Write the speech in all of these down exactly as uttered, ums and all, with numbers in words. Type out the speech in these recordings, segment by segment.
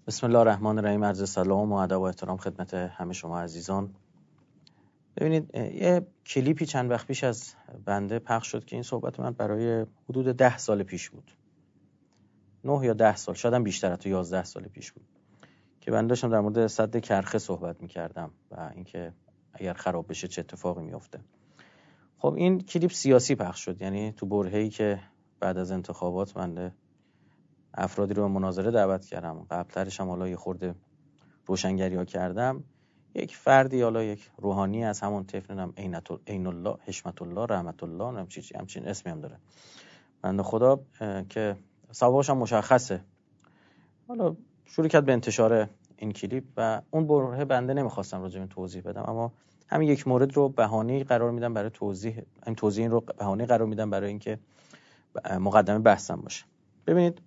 بسم الله الرحمن الرحیم. عرض سلام و ادب و احترام خدمت همه شما عزیزان. ببینید یه کلیپی چند وقت پیش از بنده پخش شد که این صحبت من برای حدود ده سال پیش بود، نه یا ده سال، شاید هم بیشتر، حتی یازده سال پیش بود که بنده داشتم در مورد سد کرخه صحبت میکردم و اینکه اگر خراب بشه چه اتفاقی میفته. خب این کلیپ سیاسی پخش شد، یعنی تو برهه‌ای که بعد از انتخابات بنده افرادی رو به مناظره دعوت کردم، قبلترش هم حالا یه خورده روشنگری ها کردم. یک فردی، حالا یک روحانی از همون طیف، عین الله، حشمت الله، رحمت الله، نمیدونم چی چی همچین اسمی هم داره بنده خدا، که سوابقش هم مشخصه، حالا شروع کرد به انتشار این کلیپ و اون بره بنده نمیخواستم راجع به این توضیح بدم، اما همین یک مورد رو بهانه‌ای قرار میدم برای توضیح این توضیح این رو بهانه‌ای قرار میدم برای اینکه مقدمه بحثم باشه. ببینید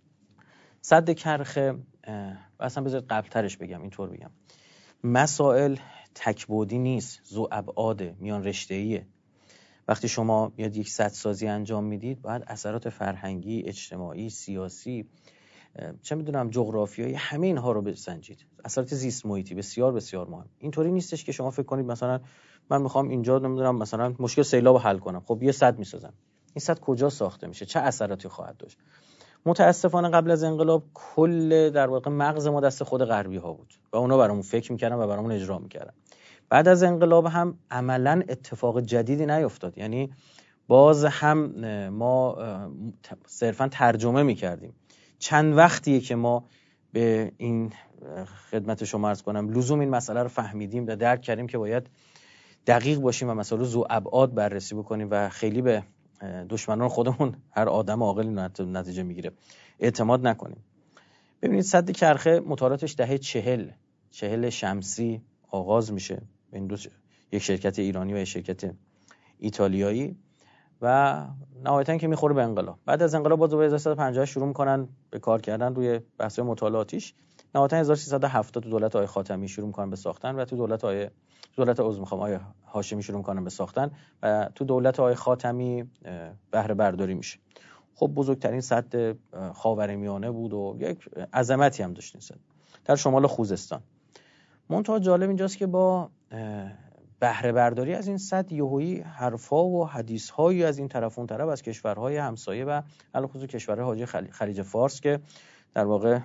سد کرخه، اصلا بذارید قبلترش بگم، اینطور بگم، مسائل تکبودی نیست، ذو ابعاده، میان رشته‌ایه. وقتی شما میاد یک سدسازی انجام میدید باید اثرات فرهنگی، اجتماعی، سیاسی، چه میدونم جغرافیایی، همه اینها رو بسنجید. اثرات زیست محیطی بسیار بسیار مهم. اینطوری نیستش که شما فکر کنید مثلا من میخوام اینجا نمیدونم مثلا مشکل سیلاب حل کنم، خب یه سد میسازم. این سد کجا ساخته میشه؟ چه اثراتی خواهد داشت؟ متاسفانه قبل از انقلاب کل در واقع مغز ما دست خود غربی ها بود و اونا برامون فکر میکردن و برامون اجرا میکردن. بعد از انقلاب هم عملاً اتفاق جدیدی نیفتاد، یعنی باز هم ما صرفاً ترجمه میکردیم. چند وقتیه که ما به این خدمت شما عرض کنم لزوم این مسئله رو فهمیدیم و درک کردیم که باید دقیق باشیم و مسائل ذو ابعاد بررسی بکنیم و خیلی به دشمنان خودمون، هر آدم عاقلی نتیجه میگیره، اعتماد نکنیم. ببینید سد کرخه مطالعاتش دهه چهل چهل شمسی آغاز میشه، این دو یک شرکت ایرانی و یک شرکت ایتالیایی، و نهایتاً که میخوره به انقلاب. بعد از انقلاب باز هزار و سیصد و پنجاه شروع میکنن به کار کردن روی بحث مطالعاتیش. نهایتاً هزار و سیصد و هفتاد تو دولت آقای خاتمی شروع میکنن به ساختن و تو دولت آقای دولت عضو میخوام آقای هاشمی شروع میکنن به ساختن و تو دولت آقای خاتمی بهره برداری میشه. خب بزرگترین سد خاورمیانه بود و یک عظمتی هم داشت این سد در شمال خوزستان. منتها جالب اینجاست که با بهره برداری از این سد یهویی حرفا و حدیث‌هایی از این طرف اون طرف از کشورهای همسایه و علاوه بر کشورهای حاجی خلیج فارس که در واقع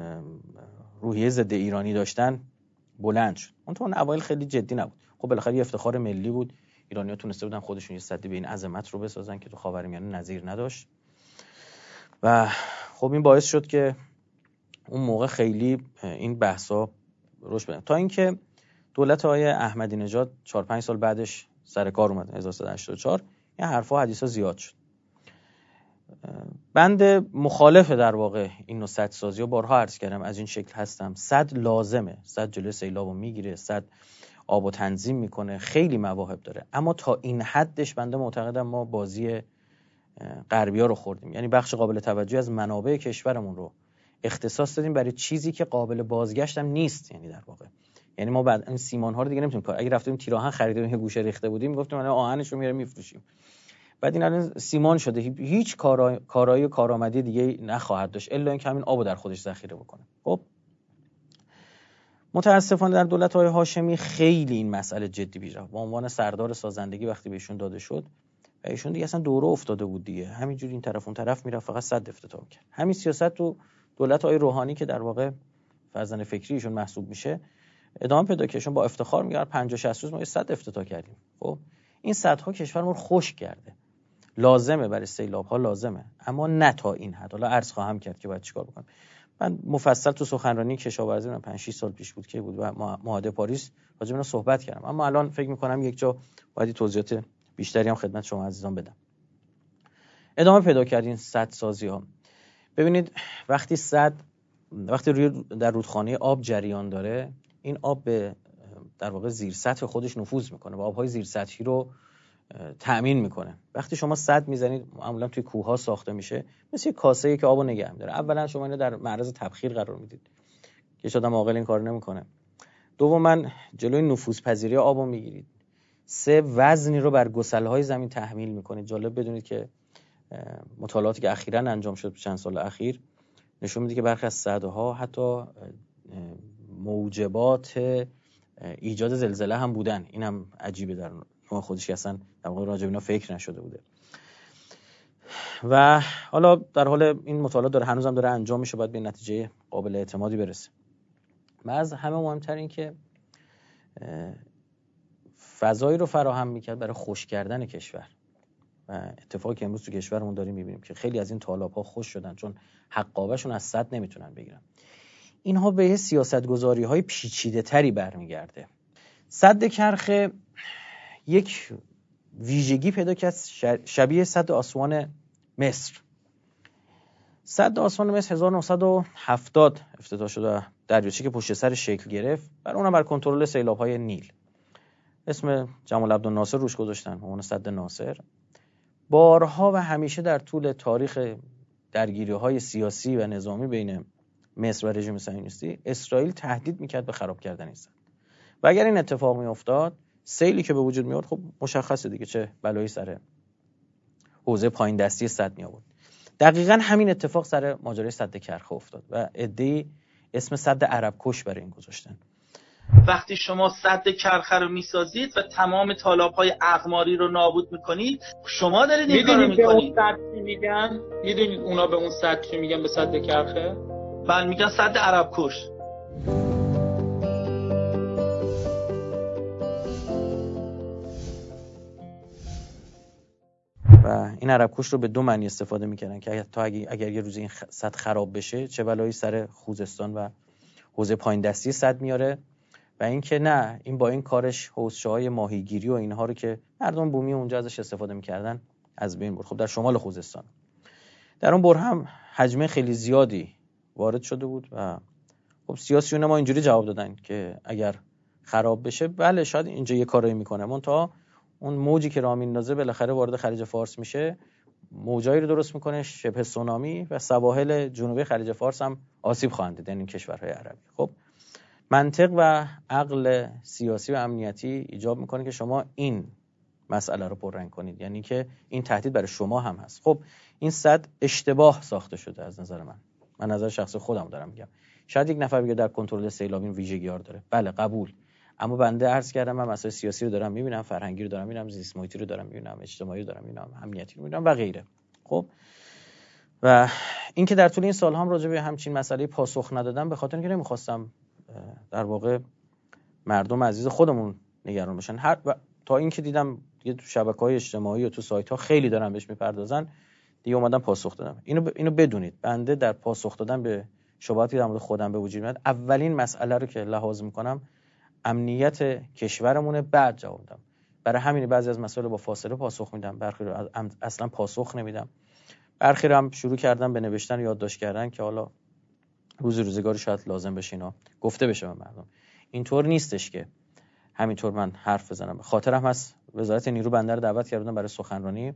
روحیه ضد ایرانی داشتن بلند شد. منتها اون اوایل خیلی جدی نبود. خب بالاخره یه افتخار ملی بود، ایرانی‌ها تونسته بودن خودشون یه سدی به این عظمت رو بسازن که تو خاورمیانه نظیر نداشت و خب این باعث شد که اون موقع خیلی این بحثا روش بدن، تا اینکه دولت آقای احمدی نژاد چهار پنج سال بعدش سر کار اومد، هزار و سیصد و هشتاد و چهار، این حرفا و حدیثا زیاد شد. بنده مخالف در واقع این نوع سدسازی و بارها عرض کردم از این شکل هستم. سد لازمه، سد جلوی سیلابو میگیره، سد آبو تنظیم میکنه، خیلی مواهب داره، اما تا این حدش بنده معتقدم ما بازی غربی‌ها رو خوردیم. یعنی بخش قابل توجهی از منابع کشورمون رو اختصاص دادیم برای چیزی که قابل بازگشت هم نیست. یعنی در واقع یعنی ما بعد این سیمان ها رو دیگه نمیتونیم کار، اگه رفتیم تیر آهن خریدیم یه گوشه ریخته بودیم میگفتیم الان آهنش رو میاریم میفروشیم، بعد این الان سیمان شده، هیچ کارای کارایی و کارآمدی دیگه نخواهد داشت الا اینکه همین آبو در خودش ذخیره بکنه. خب متاسفانه در دولت های هاشمی خیلی این مسئله جدی پیش رفت. به عنوان سردار سازندگی وقتی بهشون داده شد و ایشون دیگه اصلا دوره افتاده بود دیگه، همینجوری این طرف اون طرف میرفت، فقط صد افتتاح کرد. همین سیاست تو دولت های روحانی که در واقع فرزند فکری ایشون محسوب میشه ادامه پیدا کرد. با افتخار میگه پنجاه شصت روز ما یه صد افتتاح کردیم. خب این صدها کشورمون رو خشک کرده، لازمه برای سیلاب ها لازمه، اما نه تا این حد. حالا عرض خواهم کرد که باید چیکار بکنیم. من مفصل تو سخنرانی کشاورزی من پنج شش سال پیش بود که بود و معاهده پاریس راجع به اینا صحبت کردم، اما الان فکر می‌کنم یک جا باید توضیحات بیشتری هم خدمت شما عزیزان بدم. ادامه پیدا کردین صد سازی ها. ببینید وقتی صد وقتی روی در رودخانه آب جریان داره، این آب به در واقع زیر سطح خودش نفوذ میکنه و آبهای زیر سطحی رو تأمین میکنه. وقتی شما سد میزنید، معمولا توی کوه‌ها ساخته میشه، مثل یک کاسه‌ای که آبو نگه می‌داره. اولا شما اینو در معرض تبخیر قرار میدید که هیچ آدم عاقل این کارو نمیکنه. دوما جلوی نفوذپذیری آبو میگیرید. سه وزنی رو بر گسل‌های زمین تحمیل میکنید. جالب بدونید که مطالعاتی که اخیراً انجام شد چند سال اخیر نشون میده که برخی از صدها حتی موجبات ایجاد زلزله هم بودن. این هم عجیبه در نوع خودش که اصلا در واقع راجع به اینا فکر نشده بوده. و حالا در حال این مطالعات داره هنوزم داره انجام میشه، باید به نتیجه قابل اعتمادی برسه. و از همه مهمتر این که فضایی رو فراهم میکرد برای خشک کردن کشور. و اتفاقی که امروز تو کشورمون داریم میبینیم که خیلی از این تالاب‌ها خشک شدن چون حقابه‌شون از سد نمیتونن بگیرن. اینها به سیاست‌گذاری‌های پیچیده‌تری برمیگرده. سد کرخه یک ویژگی پیدا کرد شبیه سد آسوان مصر. سد آسوان مصر هزار و نهصد و هفتاد افتتاح شد و دریاچه که پشت سر شکل گرفت، برای اونم بر کنترل سیلاب‌های نیل. اسم جمال عبدالناصر روش گذاشتن، اون سد ناصر. بارها و همیشه در طول تاریخ درگیری‌های سیاسی و نظامی بین مصر و رژیم صهیونیستی، اسرائیل تهدید میکرد به خراب کردن این سد. و اگر این اتفاق میافتاد، سیلی که به وجود میاد، خب مشخصه دیگه چه بلایی سر حوزه پایین دستی سد می آورد. دقیقاً همین اتفاق سر ماجرای سد کرخه افتاد و عده‌ای اسم سد عربکش برای این گذاشتن. وقتی شما سد کرخه رو میسازید و تمام تالاب‌های اقماری رو نابود میکنید، شما دارید این کارو میکنید. میدونید به اون سد چی میگن؟ میدونید اونا به اون سد چی میگن؟ به سد کرخه؟ بله میگن سد عربکش. و این عربکش رو به دو معنی استفاده میکردن که تا اگر, اگر یه روز این سد خراب بشه چه بلایی سر خوزستان و حوزه پایین دستی سد میاره، و اینکه نه، این با این کارش حوضچه‌های ماهیگیری و اینها رو که مردم بومی اونجا ازش استفاده میکردن از بین برد. خب در شمال خوزستان در اون بر هم حجم خیلی زیادی وارد شده بود و خب سیاسیون ما اینجوری جواب دادن که اگر خراب بشه بله شاید اینجا یه کارایی میکنه، منتها اون موجی که راه میندازه بالاخره وارد خلیج فارس میشه، موجایی رو درست میکنه شبه سونامی و سواحل جنوبی خلیج فارس هم آسیب خواهند دید، یعنی کشورهای عربی. خب منطق و عقل سیاسی و امنیتی ایجاب میکنه که شما این مسئله رو پررنگ کنید، یعنی که این تهدید برای شما هم هست. خب این سد اشتباه ساخته شده از نظر من. من نظر شخصی خودم دارم میگم. شاید یک نفر بگه در کنترل سیلاب این ویژگی‌ها داره، بله قبول، اما بنده عرض کردم من مسائل سیاسی رو دارم میبینم، فرهنگی رو دارم میبینم، زیست محیطی رو دارم میبینم، اجتماعی رو دارم میبینم، امنیتی رو میبینم و غیره. خب و این که در طول این سال‌ها هم راجع به همچین مسئله پاسخ ندادم به خاطر اینکه نمیخواستم در واقع مردم عزیز خودمون نگران باشن. هر تا اینکه دیدم یه تو شبکه‌های اجتماعی و تو سایت‌ها خیلی دارن بهش میپردازن، دیگه اومدم پاسخ دادم. اینو ب... اینو بدونید، بنده در پاسخ دادن به شبهاتی در مورد خودم به وجود میاد، اولین مسئله رو که لحاظ میکنم امنیت کشورمونه، بعد جواب میدم. برای همین بعضی از مسائل با فاصله پاسخ میدم، برخی رو اصلا پاسخ نمیدم، برخی رو هم شروع کردم به نوشتن و یادداشت کردن که حالا روز روزگاری شاید لازم بشه اینا گفته بشه به مردم. اینطور نیستش که همینطور من حرف بزنم. خاطرم هست وزارت نیرو بنده رو دعوت کردن برای سخنرانی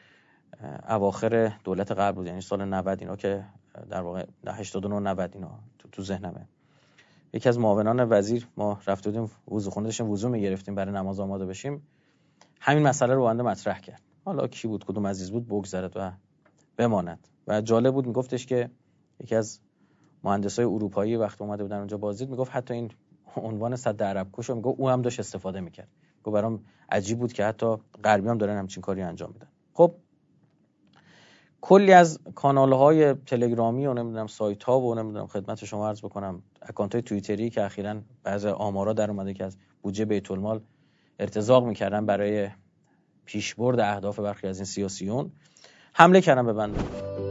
اواخر دولت قبل بود، یعنی سال نود، اینا که در واقع هشتاد و نه نود اینا تو, تو ذهنمه. یکی از معاونان وزیر ما رفت بودیم وضوخونه داشتیم وضو میگرفتیم برای نماز آماده بشیم، همین مسئله رو بنده مطرح کرد. حالا کی بود کدوم عزیز بود بگذرد و بماند. و جالب بود میگفتش که یکی از مهندسای اروپایی وقت اومده بودن اونجا بازدید میگفت حتی این عنوان سد عربکش رو میگفت او هم داشت استفاده میکرد. گفت برام عجیب بود که حتی غربی هم دارن همچین کاری انجام میدن. خب کلی از کانال‌های تلگرامی و نمیدونم سایت‌ها و نمیدونم خدمت شما عرض بکنم اکانت‌های توییتری که اخیراً بعضی آمارا در اومده که از بودجه بیت المال ارتزاق میکردن برای پیشبرد اهداف برخی از این سیاسیون، حمله کردن به بنده.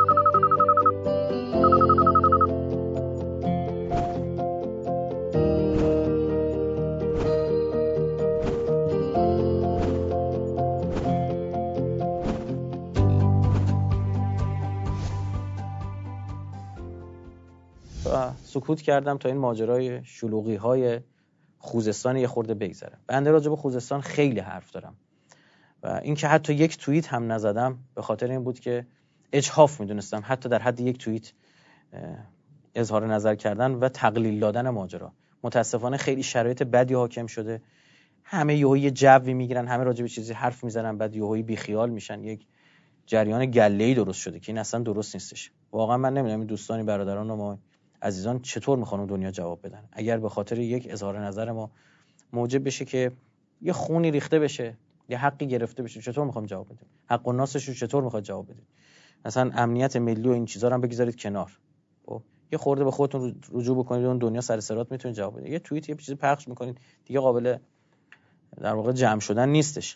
سکوت کردم تا این ماجرای شلوغی‌های خوزستان یه خورده بگذره. بنده راجع به خوزستان خیلی حرف دارم و این که حتی یک توییت هم نزدم به خاطر این بود که اجحاف میدونستم حتی در حد یک توییت اظهار نظر کردن و تقلیل دادن ماجرا. متاسفانه خیلی شرایط بدی حاکم شده، همه یهویی جوی میگیرن، همه راجع به چیزی حرف میزنن، بعد یهویی بیخیال میشن، یک جریان گله‌ای درست شده که این اصلا درست نیستش. واقعا من نمیدونم این دوستانی برادران و ما عزیزان چطور میخوان دنیا جواب بدن اگر به خاطر یک اظهار نظر ما موجب بشه که یه خونی ریخته بشه، یه حقی گرفته بشه، چطور میخوام جواب بدیم؟ حق و ناسش رو چطور میخواد جواب بدید؟ مثلا امنیت ملی و این چیزا رو هم بگذارید کنار. خب یه خورده به خودتون رجوع بکنید، اون دنیا سر صراط میتونه جواب بده. یه توییت یه چیزی پخش میکنید دیگه قابل در واقع جمع شدن نیستش.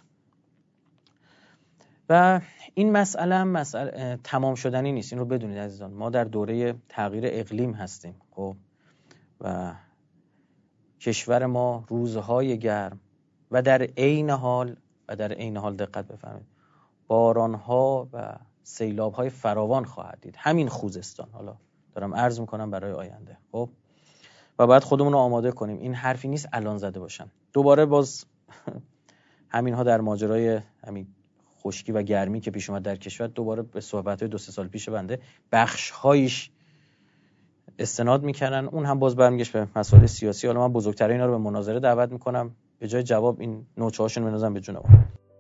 و این مسئله هم مسئله تمام شدنی نیست، این رو بدونید عزیزان. ما در دوره تغییر اقلیم هستیم. خب و کشور ما روزهای گرم و در عین حال و در عین حال دقت بفرمایید بارانها و سیلاب‌های فراوان خواهد دید. همین خوزستان، حالا دارم عرض میکنم برای آینده. خب و باید خودمون رو آماده کنیم. این حرفی نیست الان زده باشن. دوباره باز همینها در ماجرای همین خشکی و گرمی که پیش اومد در کشور، دوباره به صحبت‌های دو سه سال پیش بنده بخش‌هایش استناد میکنن. اون هم باز برمیگشت به مسائل سیاسی. حالا من بزرگترین اینا رو به مناظره دعوت میکنم، به جای جواب این نوچه‌هاشون بنازم به جون ما.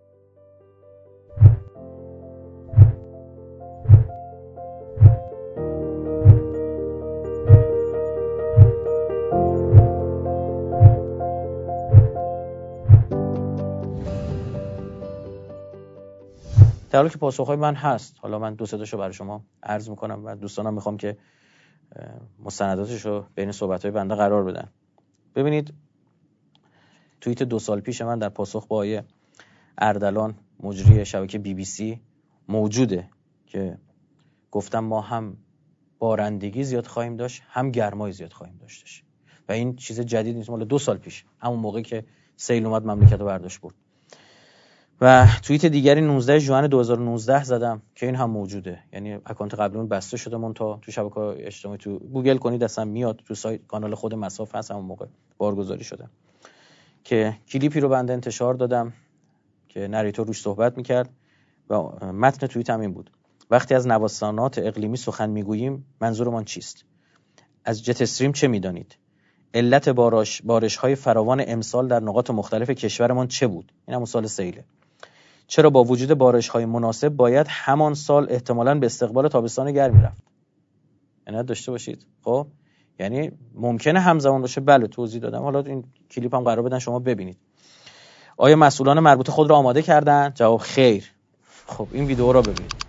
در حالی که پاسخهای من هست، حالا من دو سه تاشو برای شما عرض میکنم و دوستانم میخوام که مستنداتشو بین صحبت‌های بنده قرار بدن. ببینید توییت دو سال پیش من در پاسخ با آقای اردلان مجری شبکه بی بی سی موجوده که گفتم ما هم بارندگی زیاد خواهیم داشت، هم گرمای زیاد خواهیم داشتش و این چیز جدید نیست، مال دو سال پیش، همون موقعی که سیل اومد مملکت رو برداشت برد. و توییت دیگری نوزده ژوئن دو هزار و نوزده زدم که این هم موجوده، یعنی اکانت قبلیمون بسته شده، من تا تو شبکه‌های اجتماعی تو گوگل کنید اصلا میاد، تو سایت کانال خود مساف هست، همون موقع بارگذاری شده که کلیپی رو بنده انتشار دادم که نریتور روش صحبت میکرد و متن توییت هم این بود: وقتی از نوسانات اقلیمی سخن میگوییم منظورمان چیست؟ از جت استریم چه میدانید؟ علت بارش بارش‌های فراوان امسال در نقاط مختلف کشورمان چه بود؟ این هم سال سیله. چرا با وجود بارش‌های مناسب باید همان سال احتمالاً به استقبال تابستان گرمی رفت؟ یعنی داشته باشید. خب یعنی ممکنه همزمان باشه. بله توضیح دادم. حالا این کلیپ هم قرار بدن شما ببینید. آیا مسئولان مربوطه خود را آماده کردن؟ جواب خیر. خب این ویدیو را ببینید.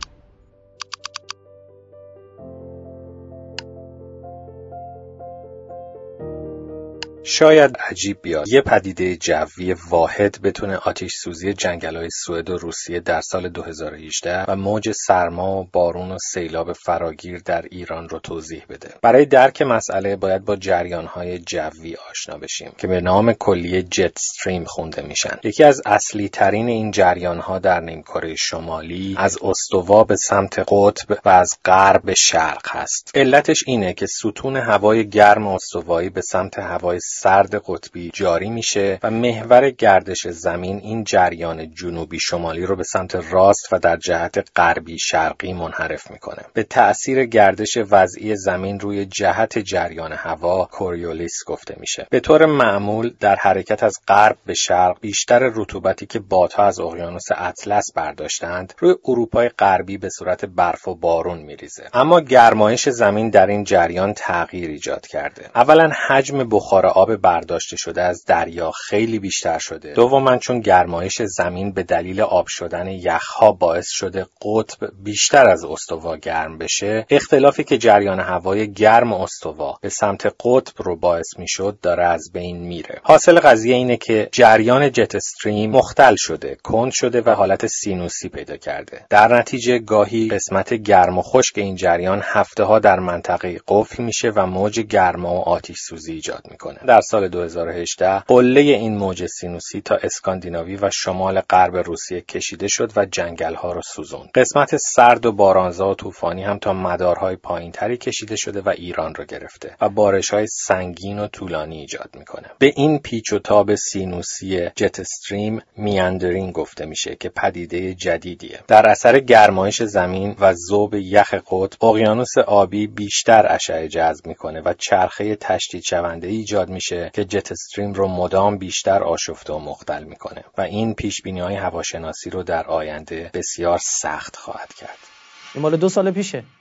شاید عجیب بیاد یه پدیده جوی واحد بتونه آتش سوزی جنگل‌های سوئد و روسیه در سال دو هزار و هجده و موج سرما و بارون و سیلاب فراگیر در ایران رو توضیح بده. برای درک مسئله باید با جریان‌های جوی آشنا بشیم که به نام کلی جت استریم خونده میشن. یکی از اصلی ترین این جریان‌ها در نیمکره شمالی از استوا به سمت قطب و از غرب به شرق هست. علتش اینه که ستون هوای گرم استوایی به سمت هوای سرد قطبی جاری میشه و محور گردش زمین این جریان جنوبی شمالی رو به سمت راست و در جهت غربی شرقی منحرف میکنه. به تأثیر گردش وضعی زمین روی جهت جریان هوا کوریولیس گفته میشه. به طور معمول در حرکت از غرب به شرق بیشتر رطوبتی که بادها از اقیانوس اطلس برداشتند روی اروپای غربی به صورت برف و بارون میریزه. اما گرمایش زمین در این جریان تغییر ایجاد کرده. اولا حجم بخار آب برداشته شده از دریا خیلی بیشتر شده. دوما چون گرمایش زمین به دلیل آب شدن یخها باعث شده قطب بیشتر از استوا گرم بشه، اختلافی که جریان هوای گرم استوا به سمت قطب رو باعث میشد داره از بین میره. حاصل قضیه اینه که جریان جت استریم مختل شده، کند شده و حالت سینوسی پیدا کرده. در نتیجه گاهی قسمت گرم و خشک این جریان هفته ها در منطقه قفل میشه و موج گرما و آتش سوزی ایجاد میکنه. در سال دو هزار و هجده قله این موج سینوسی تا اسکاندیناوی و شمال غرب روسیه کشیده شد و جنگل‌ها رو سوزوند. قسمت سرد و بارانزا و طوفانی هم تا مدارهای پایینتری کشیده شده و ایران رو گرفته و بارش‌های سنگین و طولانی ایجاد میکنه. به این پیچ و تاب سینوسی جت استریم میاندرینگ گفته میشه که پدیده جدیدیه. در اثر گرمایش زمین و ذوب یخ قطب، اقیانوس آبی بیشتر اشعه جذب میکنه و چرخه تشدید شونده ایجاد میشه که جت استریم رو مدام بیشتر آشفته و مختل میکنه و این پیشبینی‌های هواشناسی رو در آینده بسیار سخت خواهد کرد. این مال دو سال پیشه.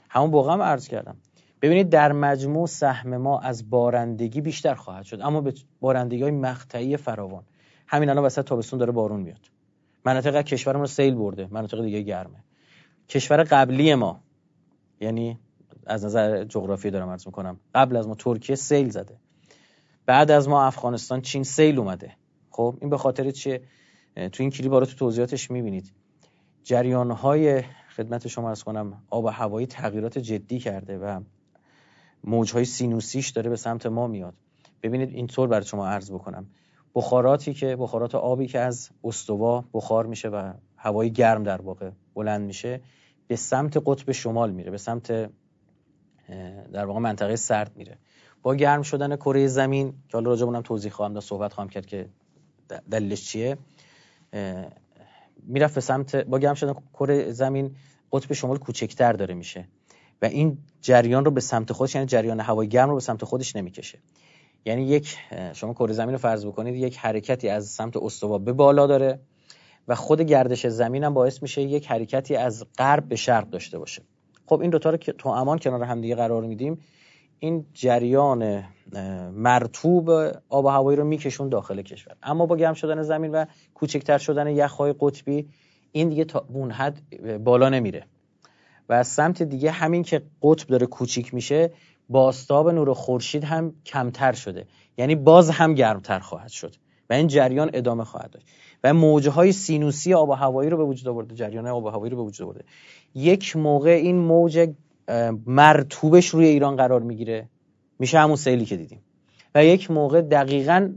همون موقع هم عرض کردم ببینید در مجموع سهم ما از بارندگی بیشتر خواهد شد، اما به بارندگی‌های مقطعی فراوان. همین الان وسط تابستون داره بارون میاد، مناطق کشورمون رو سیل برده، مناطق دیگه گرمه. کشور قبلی ما، یعنی از نظر جغرافی دارم عرض میکنم، قبل از ما ترکیه سیل زده، بعد از ما افغانستان، چین سیل اومده. خب این به خاطر چیه؟ تو این کلیپ رو تو توضیحاتش میبینید جریان‌های خدمت شما عرض کنم آب و هوایی تغییرات جدی کرده و موج‌های سینوسیش داره به سمت ما میاد. ببینید اینطور برای شما عرض بکنم، بخاراتی که بخارات آبی که از استوا بخار میشه و هوای گرم در واقع بلند میشه به سمت قطب شمال میره، به سمت در واقع منطقه سرد میره. با گرم شدن کره زمین که حالا راجع به اونم توضیح خواهم داد، صحبت خواهم کرد که دلیلش چیه، میرفت به سمت با گرم شدن کره زمین قطب شمال کوچکتر داره میشه و این جریان رو به سمت خودش، یعنی جریان هوای گرم رو به سمت خودش نمیکشه. یعنی یک شما کره زمین رو فرض بکنید یک حرکتی از سمت استوا به بالا داره و خود گردش زمین هم باعث میشه یک حرکتی از غرب به شرق داشته باشه. خب این دوتا رو که تو امان کنار هم دیگه قرار میدیم، این جریان مرطوب آب و هوایی رو میکشون داخل کشور. اما با گرم شدن زمین و کوچکتر شدن یخ‌های قطبی این دیگه تا اون حد بالا نمیره و از سمت دیگه همین که قطب داره کوچیک میشه، بازتاب نور خورشید هم کمتر شده، یعنی باز هم گرمتر خواهد شد و این جریان ادامه خواهد داشت و موجهای سینوسی آب و هوایی رو به وجود آورده، جریان آب و هوایی رو به وجود آورده. یک موقع این موج مرطوبش روی ایران قرار میگیره، میشه همون سیلی که دیدیم، و یک موقع دقیقاً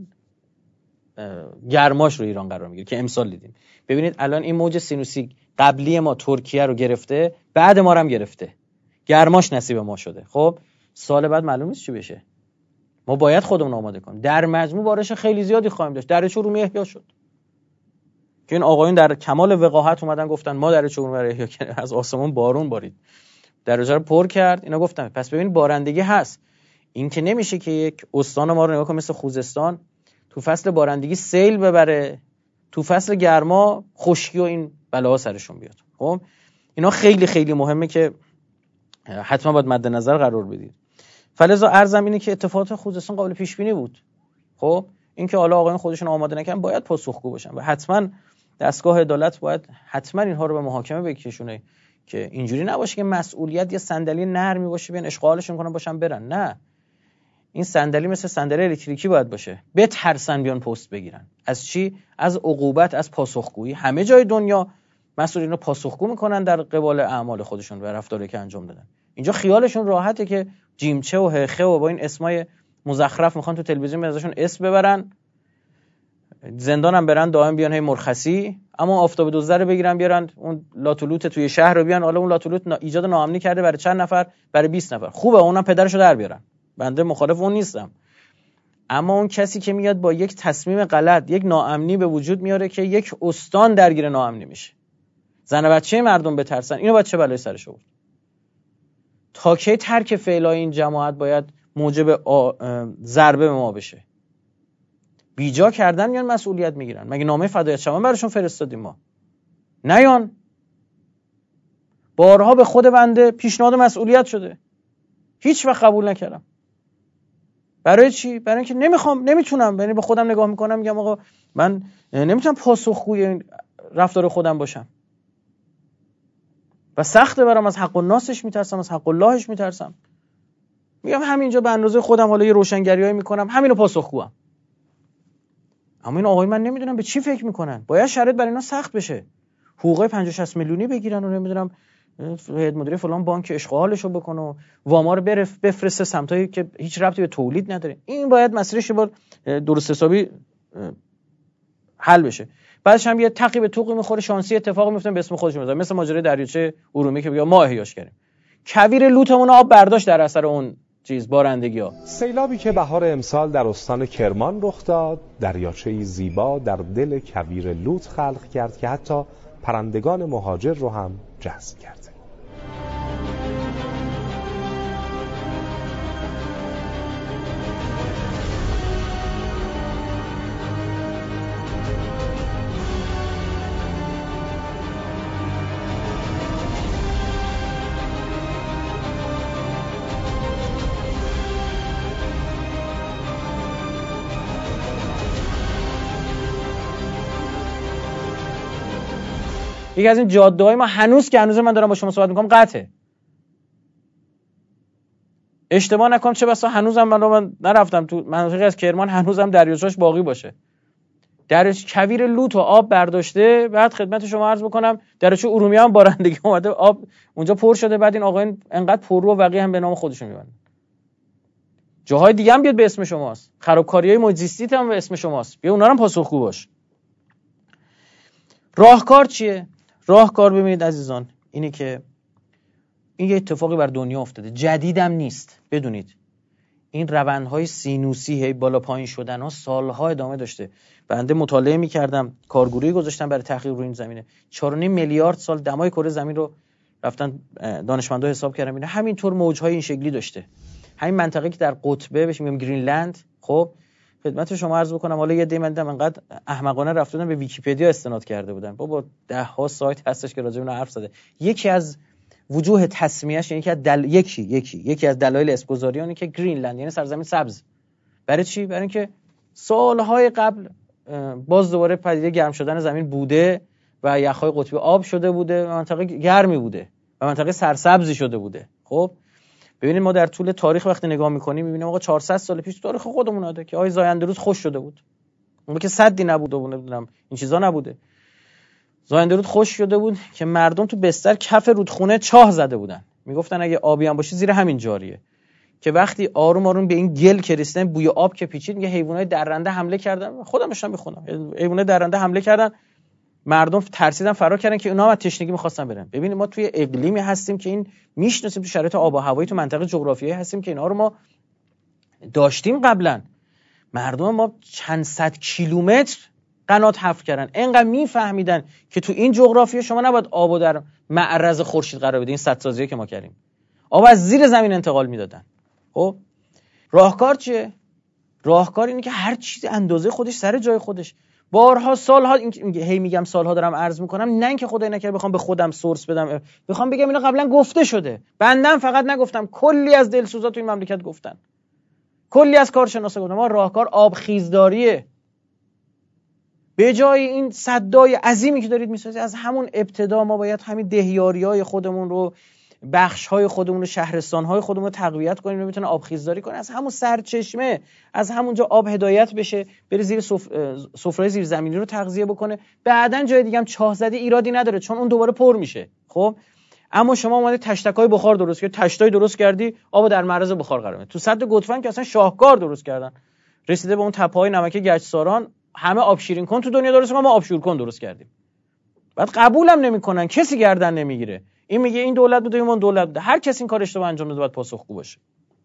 گرماش روی ایران قرار میگیره که امسال دیدیم. ببینید الان این موج سینوسی قبلی ما ترکیه رو گرفته، بعد ما رو هم گرفته، گرماش نصیب ما شده. خب سال بعد معلوم نیست چی بشه، ما باید خودمون آماده کنیم. در مجموع بارش خیلی زیادی خواهیم داشت. دریاچه ارومیه احیا شد که این آقایون در کمال وقاحت اومدن گفتن ما دریاچه ارومیه رو احیا کردیم، از آسمون بارون بارید، دریاچه رو پر کرد. اینا گفتن پس ببین بارندگی هست. این که نمیشه که یک استان ما رو نگاه کن مثل خوزستان تو فصل بارندگی سیل ببره، تو فصل گرما خشکی و این بلاها سرشون بیاد. خب اینا خیلی خیلی مهمه که حتما باید مد نظر قرار بدید. فلذا ارزم اینه که اتفاقات خوزستان قابل پیش بینی بود. خب این که حالا آقایون خودشون آماده نکردن باید پاسخگو باشن و حتما دستگاه عدالت باید حتما اینها رو به محاکمه بکشونه که اینجوری نباشه که مسئولیت یه صندلی نرمی باشه بیان اشغالشون کنن باشن برن. نه، این صندلی مثل صندلی الکتریکی باید باشه، بترسن بیان پست بگیرن. از چی؟ از عقوبت، از پاسخگویی. همه جای دنیا مسئولین رو پاسخگو میکنن در قبال اعمال خودشون و رفتاری که انجام دادن. اینجا خیالشون راحته که جیمچه و هخه و با این اسمای مزخرف میخوان تو تلویزیون ازشون اسم ببرن، زندان هم برن، دائم بیان هی مرخصی، اما آفتاب دوزده رو بگیرن بیارن اون لاتولوت توی شهر رو بیان، حالا اون لاتولوت ایجاد ناامنی کرده برای چند نفر؟ برای بیست نفر. خوبه، اونم پدرشو در بیارن، بنده مخالف اون نیستم. اما اون کسی که میاد با یک تصمیم غلط یک ناامنی به وجود میاره که یک استان درگیر ناامنی میشه، زن و بچه مردم بترسن، اینو باید چه بلایی سرش آورد؟ تا کی ترک فعلای این جماعت باید موجب ضربه به ما بشه؟ بیجا کردن میان مسئولیت میگیرن. مگه نامه فدایت شوان براشون فرستادیم ما؟ نیان. بارها به خود بنده پیشنهاد مسئولیت شده، هیچ وقت قبول نکردم. برای چی؟ برای اینکه نمیخوام، نمیتونم. یعنی به خودم نگاه میکنم میگم آقا من نمیتونم پاسخگوی این رفتار خودم باشم و سخته برام، از حق الناسش میترسم، از حق اللهش میترسم. میگم همینجا به اندازه خودم حالا یه روشنگریایی میکنم، همینو پاسخگوام. اما این آقای من نمیدونم به چی فکر میکنن. باید شرایط برای اینا سخت بشه، حقوق پنجاه شصت میلیونی بگیرن و نمیدونم هیئت مدیره فلان بانک اشغالشو بکنه و واما رو برف بفرسته سمتایی که هیچ ربطی به تولید نداره. این باید مسئلهش با درست حسابی حل بشه. بعدش هم یه تقی به توقی میخوره، شانسی اتفاق میفته به اسم خودش میذاره، مثل ماجرای دریاچه ارومیه که بگه ما احیاش کردیم. کویر لوتمون آب برداشت در اثر اون چیز بارندگی‌ها. سیلابی که بهار امسال در استان کرمان رخ داد، دریاچه‌ای زیبا در دل کویر لوت خلق کرد که حتی پرندگان مهاجر رو هم جذب کرد. یکی از این جاده‌های ما هنوز که هنوز من دارم با شما صحبت میکنم قطعه. اشتباه نکنم چه بسا هنوزم من, من نرفتم تو مناطقی از کرمان هنوزم دریاچه‌اش باقی باشه. دریاچه کویر لوت و آب برداشته. بعد خدمت شما عرض بکنم دریاچه ارومیه هم بارندگی اومده آب اونجا پر شده. بعد این آقایون انقدر پررو و بقیه هم به نام خودشون میبرن. جاهای دیگه هم بیاد به اسم شماست. خرابکاری‌های موجزیستیت هم به اسم شماست. بیا اونا رو هم پاسخگو باش. راهکار چیه؟ راهکار ببینید عزیزان اینه که این یه اتفاقی بر دنیا افتاده. جدیدم نیست. بدونید این روندهای سینوسی هی بالا پایین شدن ها سالها ادامه داشته. بنده مطالعه می‌کردم، کارگروهی گذاشتم برای تحقیق روی این زمینه. چهار و نیم میلیارد سال دمای کره زمین رو رفتن دانشمندا حساب کردن. اینا همینطور موج‌های این شکلی داشته. همین منطقه که در قطبه بهش میگم گرینلند، خب خدمت شما عرض بکنم حالا یه دی من دیدم انقدر احمقانه رفتن به ویکی‌پدیا استناد کرده بودن. بابا ده ها سایت هستش که راجع به اون حرف زده. یکی از وجوه تسمیه‌اش یعنی که دل... یکی یکی یکی از دلایل اسمگذاری اونه که گرینلند یعنی سرزمین سبز. برای چی؟ برای اینکه سالهای قبل باز دوباره پدیده گرم شدن زمین بوده و یخ‌های قطبی آب شده بوده و منطقه گرمی بوده و منطقه سرسبزی شده بوده. خب ببینید ما در طول تاریخ وقتی نگاه می‌کنیم می‌بینیم آقا چهارصد سال پیش تاریخ خودمون اومده که آی زاینده رود خوش شده بود. اون که سدی نبوده و نمیدونم این چیزا نبوده. زاینده رود خوش شده بود که مردم تو بستر کف رودخونه چاه زده بودن. میگفتن اگه آبی هم باشه زیر همین جاریه. که وقتی آروم آروم به این گل که رسیدن بوی آب که پیچید میگه حیوانات درنده حمله کردن. خودم داشتم میخونم. حیوانات درنده حمله کردن. مردم ترسیدن فرار کردن که اونا هم تشنگی می‌خواستن برن. ببینید ما توی اقلیمی هستیم که این میشناسیم، تو شرایط آب و هوایی تو منطقه جغرافیایی هستیم که اینا رو ما داشتیم قبلا. مردم ما چند صد کیلومتر قنات حفر کردن. اینقدر میفهمیدن که تو این جغرافیا شما نباید آبو در معرض خورشید قرار بدین. این سدسازیه که ما کردیم آب از زیر زمین انتقال میدادن. خب راهکار چیه؟ راهکار اینه که هر چیز اندازه خودش سر جای خودش. بارها سالها این هی میگم سالها دارم عرض میکنم، نه اینکه خدای نکرده بخوام به خودم سورس بدم، بخوام بگم اینا قبلا گفته شده. بندم فقط نگفتم، کلی از دلسوزا تو این مملکت گفتن، کلی از کارشناسا گفتن. ما راهکار آب خیزداریه. به جای این سدای عظیمی که دارید میسازید از همون ابتدا ما باید همین دهیاریای خودمون رو، بخش‌های خودمون رو، شهرستان‌های خودمون رو تقویت کنیم و بتونه آب خیزداری کنه. از همون سرچشمه، از همونجا آب هدایت بشه بره زیر سفره زیر زمینی رو تغذیه بکنه. بعدن جای دیگه هم چاه زدی ایرادی نداره چون اون دوباره پر میشه. خب اما شما اومدی تشتکای بخار درست کردی، تشتای درست کردی، آبو در معرض بخار قرار میدی. تو سد گودفن که اصلا شاهکار درست کردن، رسیده به اون تپه‌های نمکی گچساران، همه آب شیرین کن تو دنیا درست کردن، ما آب شور کن درست کردیم. بعد قبولم نمیکنن، کسی گردن نمیگیره. این میگه این دولت بوده، اون دولت بوده. هر کسی این کار اشتباه انجام داده باید پاسخگو باشه.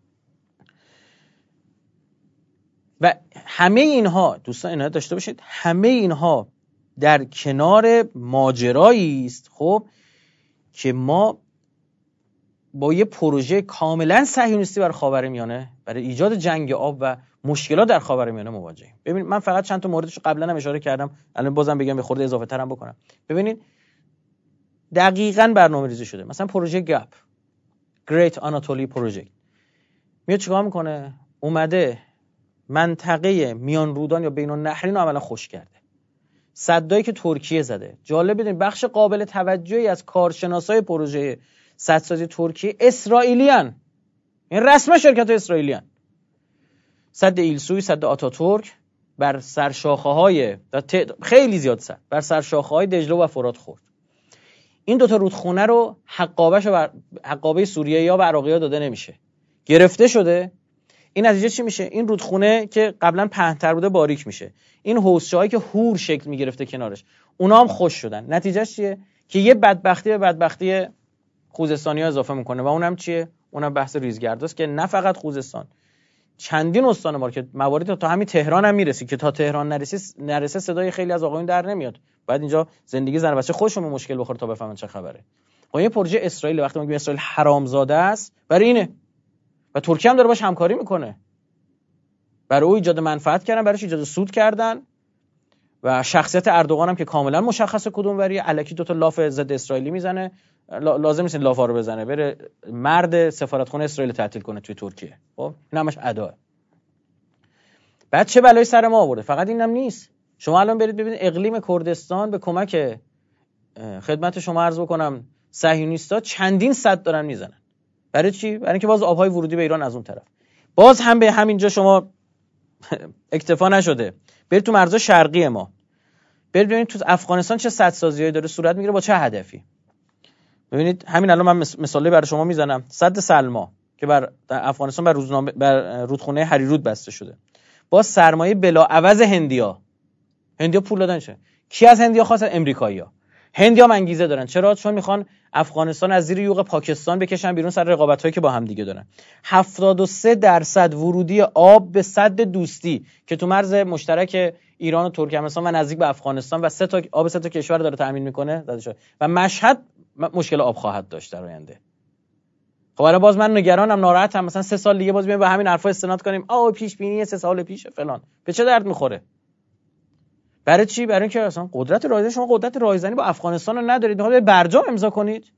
و همه اینها دوستان عنایت داشته باشید، همه اینها در کنار ماجرایی است خب که ما با یه پروژه کاملا صهیونیستی برای خاورمیانه، برای ایجاد جنگ آب و مشکلات در خاورمیانه مواجهیم. ببینید من فقط چند تا موردش قبلا هم اشاره کردم، الان بازم بگم به خورده اضافه ترم بکنم. ببینید دقیقاً برنامه‌ریزی شده. مثلا پروژه گپ، Great Anatolia Project میاد چیکار میکنه؟ اومده منطقه میان رودان یا بین النهرین رو عملا خشک کرده. سدایی که ترکیه زده. جالب بدونید بخش قابل توجهی از کارشناسای پروژه سدسازی ترکیه اسرائیلیان، این رسما شرکت اسرائیلیان. سد ایلسوی، سد آتاتورک بر سرشاخه‌های خیلی زیاد سد بر سرشاخه‌های دجله و فرات خورد. این دوتا رودخونه رو حقابه‌شو بر حقابه سوریه یا عراقی‌ها داده نمیشه، گرفته شده. این نتیجه چی میشه؟ این رودخونه که قبلا پهن‌تر بوده باریک میشه. این حوضچه‌هایی که هور شکل میگرفته کنارش اونا هم خشک شدن. نتیجهش چیه؟ که یه بدبختی به بدبختی خوزستانی‌ها اضافه میکنه و اونم چیه؟ اونم بحث ریزگرداست که نه فقط خوزستان، چندین استان ما که مواردی تا همین تهران هم میرسی که تا تهران نرسی نرسه صدای خیلی از آقایون در نمیاد. بعد اینجا زندگی زن و بچه خودشون مشکل بخوره تا بفهمن چه خبره. با یه پروژه اسرائیل وقتی میگیم اسرائیل حرامزاده است برای اینه و ترکیه هم داره باش همکاری میکنه. برای او ایجاد منفعت کردن، برایش ایجاد سود کردن و شخصیت اردوغان هم که کاملا مشخصه کدوم وریه، الکی دو تا لاف ضد اسرائیلی میزنه، لازم نیست لافا رو بزنه، بره مرد سفارتخونه اسرائیل تعطیل کنه توی ترکیه. خب این همش اداه. بعد چه بلایی سر ما آورده؟ فقط اینم نیست. شما الان برید ببینید اقلیم کردستان به کمک خدمت شما عرض بکنم صهیونیست‌ها چندین صد دارن میزنن. برای چی؟ برای اینکه باز آبهای ورودی به ایران از اون طرف. باز هم به همینجا شما اکتفا نشده، برید تو مرزهای شرقی ما، برید ببینید تو افغانستان چه سدسازی‌هایی داره صورت میگیره، با چه هدفی. ببینید همین الان من مثالی برای شما میزنم، سد سلما که بر افغانستان بر روزنامه بر رودخونه هریرود بسته شده، با سرمایه بلاعوض هندیا. هندیا پول دادن شه. کی از هندیا خواست؟ امریکایی‌ها. هندیا انگیزه دارن. چرا؟ چون میخوان افغانستان از زیر یوغ پاکستان بکشن بیرون سر رقابت‌هایی که با هم دیگه دارن. هفتاد و سه درصد ورودی آب به سد دوستی که تو مرز مشترک ایران و ترکمنستان و نزدیک به افغانستان و سه تا آب سه تا کشور داره تامین میکنه داده شده و مشهد مشکل آب خواهد داشت در آینده. خب الان باز من نگرانم، ناراحتم، مثلا سه سال دیگه باز میایم به همین حرفا استناد کنیم، آ پیش بینی سه سال پیش فلان. به چه درد میخوره؟ برای چی؟ برای اینکه اصلا قدرت رایزنی، شما قدرت رایزنی با افغانستان رو ندارید، میخواید برجام امضا کنید.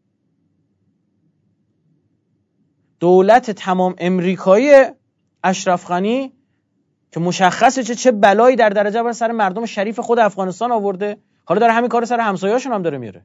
دولت تمام امریکایی اشرف غنی که مشخصه چه چه بلایی در درجه بر سر مردم شریف خود افغانستان آورده، حالا داره همین کارو سر همسایه‌هاشون هم داره میاره.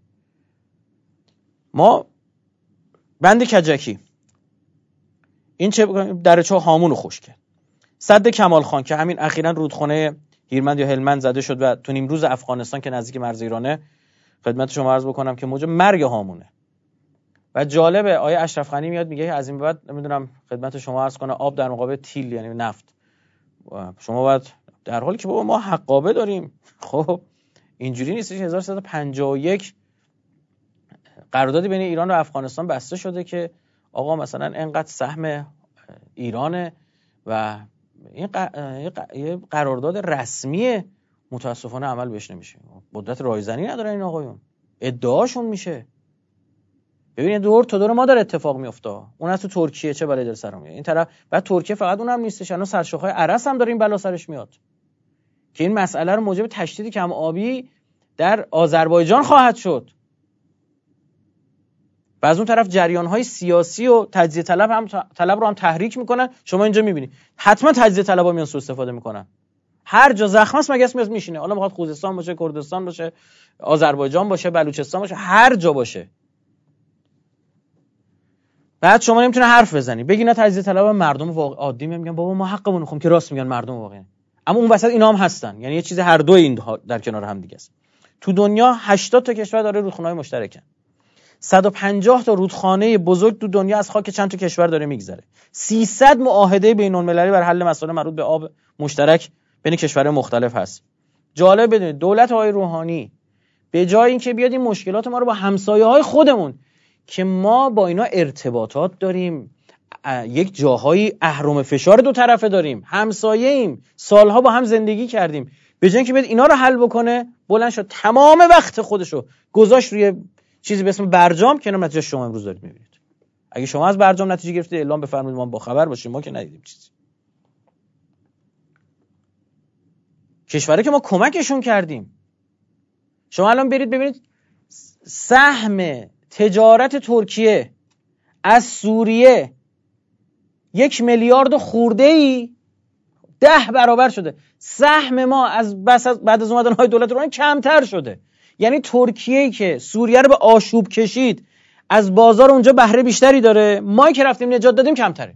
ما بند کجکی این چه درچه هامون رو خوش کرد. سد کمال خان که همین اخیراً رودخونه هیرمند یا هلمند زده شد و تو نیمروز افغانستان که نزدیک مرز ایرانه، خدمت شما عرض بکنم که موجب مرگ هامونه. و جالبه آیه اشرف غنی میاد میگه از این بعد نمیدونم خدمت شما عرض کنم آب در مقابل تیل یعنی نفت، شما باید، در حالی که بابا ما حقابه داریم. خب اینجوری نیستش. هزار و سیصد و پنجاه و یک قراردادی بین ایران و افغانستان بسته شده که آقا مثلا اینقدر سهم ایرانه و این یه قرارداد رسمی، متاسفانه عمل بهش نمیشه. قدرت رایزنی نداره این آقایون، ادعاشون میشه. ببینید دور تا دور ما داره اتفاق میفته. اون از تو ترکیه چه بلایی داره سر میاد این طرف، بعد ترکیه فقط اونم نیستش، الان سرشاخهای عرس هم داره این بلا سرش میاد که این مسئله رو موجب تشدید کم آبی در آذربایجان خواهد شد. و از اون طرف جریان‌های سیاسی و تجزیه طلب هم طلب رو هم تحریک میکنن. شما اینجا میبینید حتما تجزیه طلبا میان سوء استفاده میکنن. هر جا زخم است مگس میاد میشینه، حالا میخواد خوزستان باشه، کردستان باشه، آذربایجان باشه، بلوچستان باشه، هر جا باشه. بعد شما نمیتونه حرف بزنی بگی نه تجزیه طلب مردم واقع عادی میگن بابا ما حقمون میخوام که راست میگن مردم واقعا، اما اون وسط اینا هم هستن. یعنی یه چیز هر دو این در کنار هم دیگه است. تو دنیا هشتاد تا کشور داره رودخونه‌های مشترکن. صد و پنجاه تا رودخانه بزرگ تو دنیا از خاک چند تا کشور داره میگذره. سیصد معاهده بین‌المللی بر حل مسائل مربوط به آب مشترک بین کشورهای مختلف هست. جالب بدونید دولت آقای روحانی به جای اینکه بیاد این مشکلات ما رو با همسایه‌های خودمون که ما با اینا ارتباطات داریم، یک جاهای اهرم فشار دو طرفه داریم، همسایه‌ایم، سالها با هم زندگی کردیم، به جای اینکه بیاد اینا رو حل بکنه بلند شد تمام وقت خودشو گذاشت روی چیزی به اسم برجام که نتیجه شما امروز دارید میبینید. اگه شما از برجام نتیجه گرفتید اعلام بفرمایید ما با خبر باشیم، ما که ندیدیم چیزی. کشوری که ما کمکشون کردیم. شما الان برید ببینید سهم تجارت ترکیه از سوریه یک میلیارد خورده ای ده برابر شده. سهم ما از بس از بعد از اومدن های دولت روحانی کمتر شده. یعنی ترکیه که سوریه رو به آشوب کشید از بازار اونجا بهره بیشتری داره، ما که رفتیم نجات دادیم کمتره.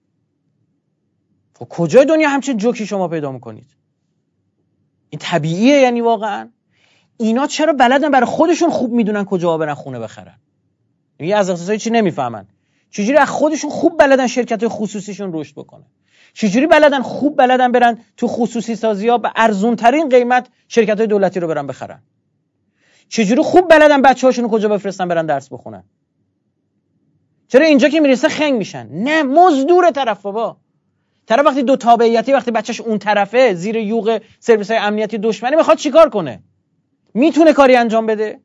خب کجای دنیا همچین جوکی شما پیدا میکنید؟ این طبیعیه؟ یعنی واقعا اینا چرا بلدن برای خودشون خوب میدونن کجا برن خونه بخرن؟ یعنی از اقتصادی چی نمیفهمن؟ چجوری از خودشون خوب بلدن شرکت خصوصیشون رشد بکنه؟ چجوری بلدن خوب بلدن برن تو خصوصی سازی‌ها به ارزون ترین قیمت شرکت‌های دولتی رو برن بخرن؟ چجوری خوب بلدن بچه‌هاشون کجا بفرستن برن درس بخونن؟ چرا اینجا که میرسه خنگ میشن؟ نه مزدور طرف بابا. طرف وقتی دو تابعیتی، وقتی بچه‌ش اون طرفه زیر یوغ سرویس‌های امنیتی دشمنی، میخواد چیکار کنه؟ میتونه کاری انجام بده؟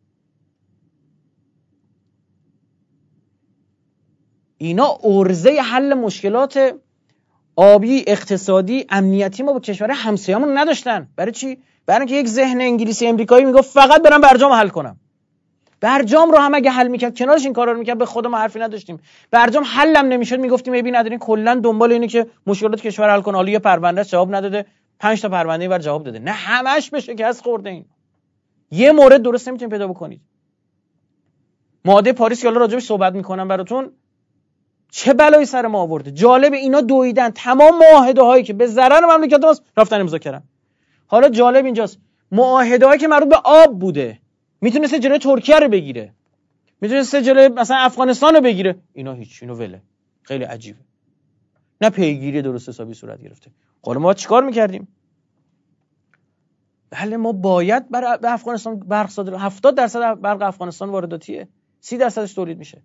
اینا ارزه حل مشکلات آبی، اقتصادی، امنیتی ما با کشور همسایه‌مون نداشتن. برای چی؟ برای اینکه یک ذهن انگلیسی امریکایی میگفت فقط برام برجام حل کنم. برجام رو هم اگه حل میکرد کنارش این کارا رو میکرد به خود ما حرفی نداشتیم. برجام حلم نمیشد میگفتیم ای بی ندارین، کلا دنبال اینه که مشکلات کشور حل کنه. حالا یه پرونده جواب نداده، پنج تا پرونده بر جواب داده. نه همش به شکست خورده این. یه مورد درست نمیتونید پیدا بکنید. معاهده پاریس که حالا راجعش صحبت میکنم براتون، چه بلایی سر ما آورده. جالب اینا دویدن تمام معاهده هایی که به ضرر مملکت ماست رفتن امضا کردن. حالا جالب اینجاست معاهده هایی که مربوط به آب بوده میتونسته جلوی ترکیه رو بگیره، میتونسته جلوی مثلا افغانستان رو بگیره، اینا هیچ، اینو وله. خیلی عجیبه. نه پیگیری درست حسابی صورت گرفته. حالا ما چیکار میکردیم؟ بله ما باید برای به افغانستان برق صادر، هفتاد درصد برق افغانستان وارداتیه، سی درصدش تولید میشه.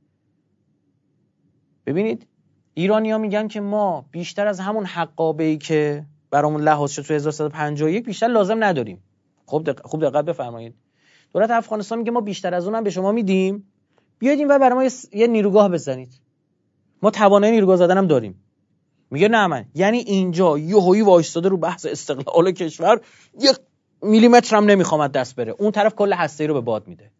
ببینید ایرانی‌ها میگن که ما بیشتر از همون حقابه‌ای که برامون لحاظ شد تو هزار و سیصد و پنجاه و یک بیشتر لازم نداریم. خوب دق... خوب دقت بفرمایید. دولت افغانستان میگه ما بیشتر از اونم به شما میدیم، بیاید این و برای ما یه, یه نیروگاه بزنید. ما توانایی نیروگاه زدن هم داریم. میگه نه من، یعنی اینجا یهویی وایستاده رو بحث استقلال کشور، یک میلیمتر هم نمیخوام از دست بره، اون طرف کل هسته‌ای رو به باد میده.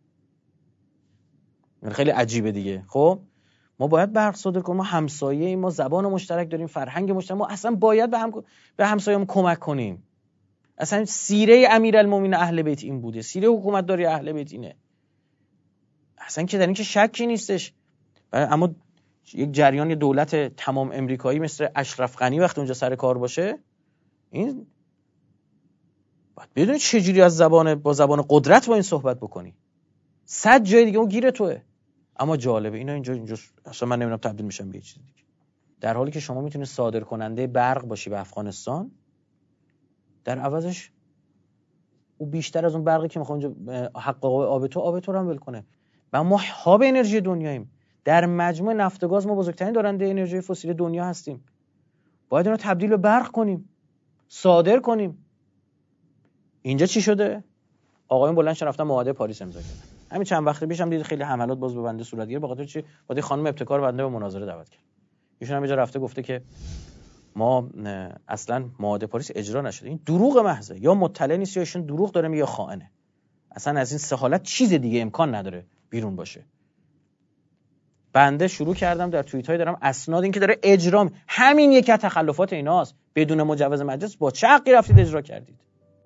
خیلی عجیبه دیگه. خب ما باید برق صادر کنیم، ما همسایه ایم، ما زبان مشترک داریم، فرهنگ مشترک، ما اصلا باید به هم به همسایه‌مون کمک کنیم. اصلا سیره امیرالمومنین اهل بیت این بوده، سیره حکومت داری اهل بیت اینه، اصلا که در این که شکی نیستش. اما یک جریان دولت تمام امریکایی مثل اشرف غنی وقتی اونجا سر کار باشه، این باید بدونی چجوری از زبان با زبان قدرت با این صحبت بکنی. صد جای دیگه اون گیره توه. اما جالبه اینا اینجا اینجا اصلا من نمیدونم تبدیل میشم به چیز دیگه. در حالی که شما میتونی صادر کننده برق باشی به افغانستان، در عوضش او بیشتر از اون برقی که میخواد حق آب تو آب تو رو هم ول کنه. و ما هاب انرژی دنیاییم. در مجموع نفت و گاز ما بزرگترین دارنده انرژی فسیل دنیا هستیم. باید اون رو تبدیل به برق کنیم، صادر کنیم. اینجا چی شده؟ آقایون بلند شدن رفتن معاهده پاریس امضا کردن. همین چند وقت پیش هم دید خیلی حملات باز به بنده صورت گرفت، به خاطر چی؟ بعد خانم ابتکار بنده به مناظره دعوت کرد. ایشون هم اینجا رفته گفته که ما اصلا معاهده پاریس اجرا نشده. این دروغ محضه، یا مطلع نیست یا ایشون دروغ داره یا خائنه. اصلا از این سه حالت چیز دیگه امکان نداره بیرون باشه. بنده شروع کردم در توییت های دارم اسناد این که داره اجرا، همین یکی از تخلفات ایناست. بدون مجوز مجلس با چه حقی رفتید اجرا کردید؟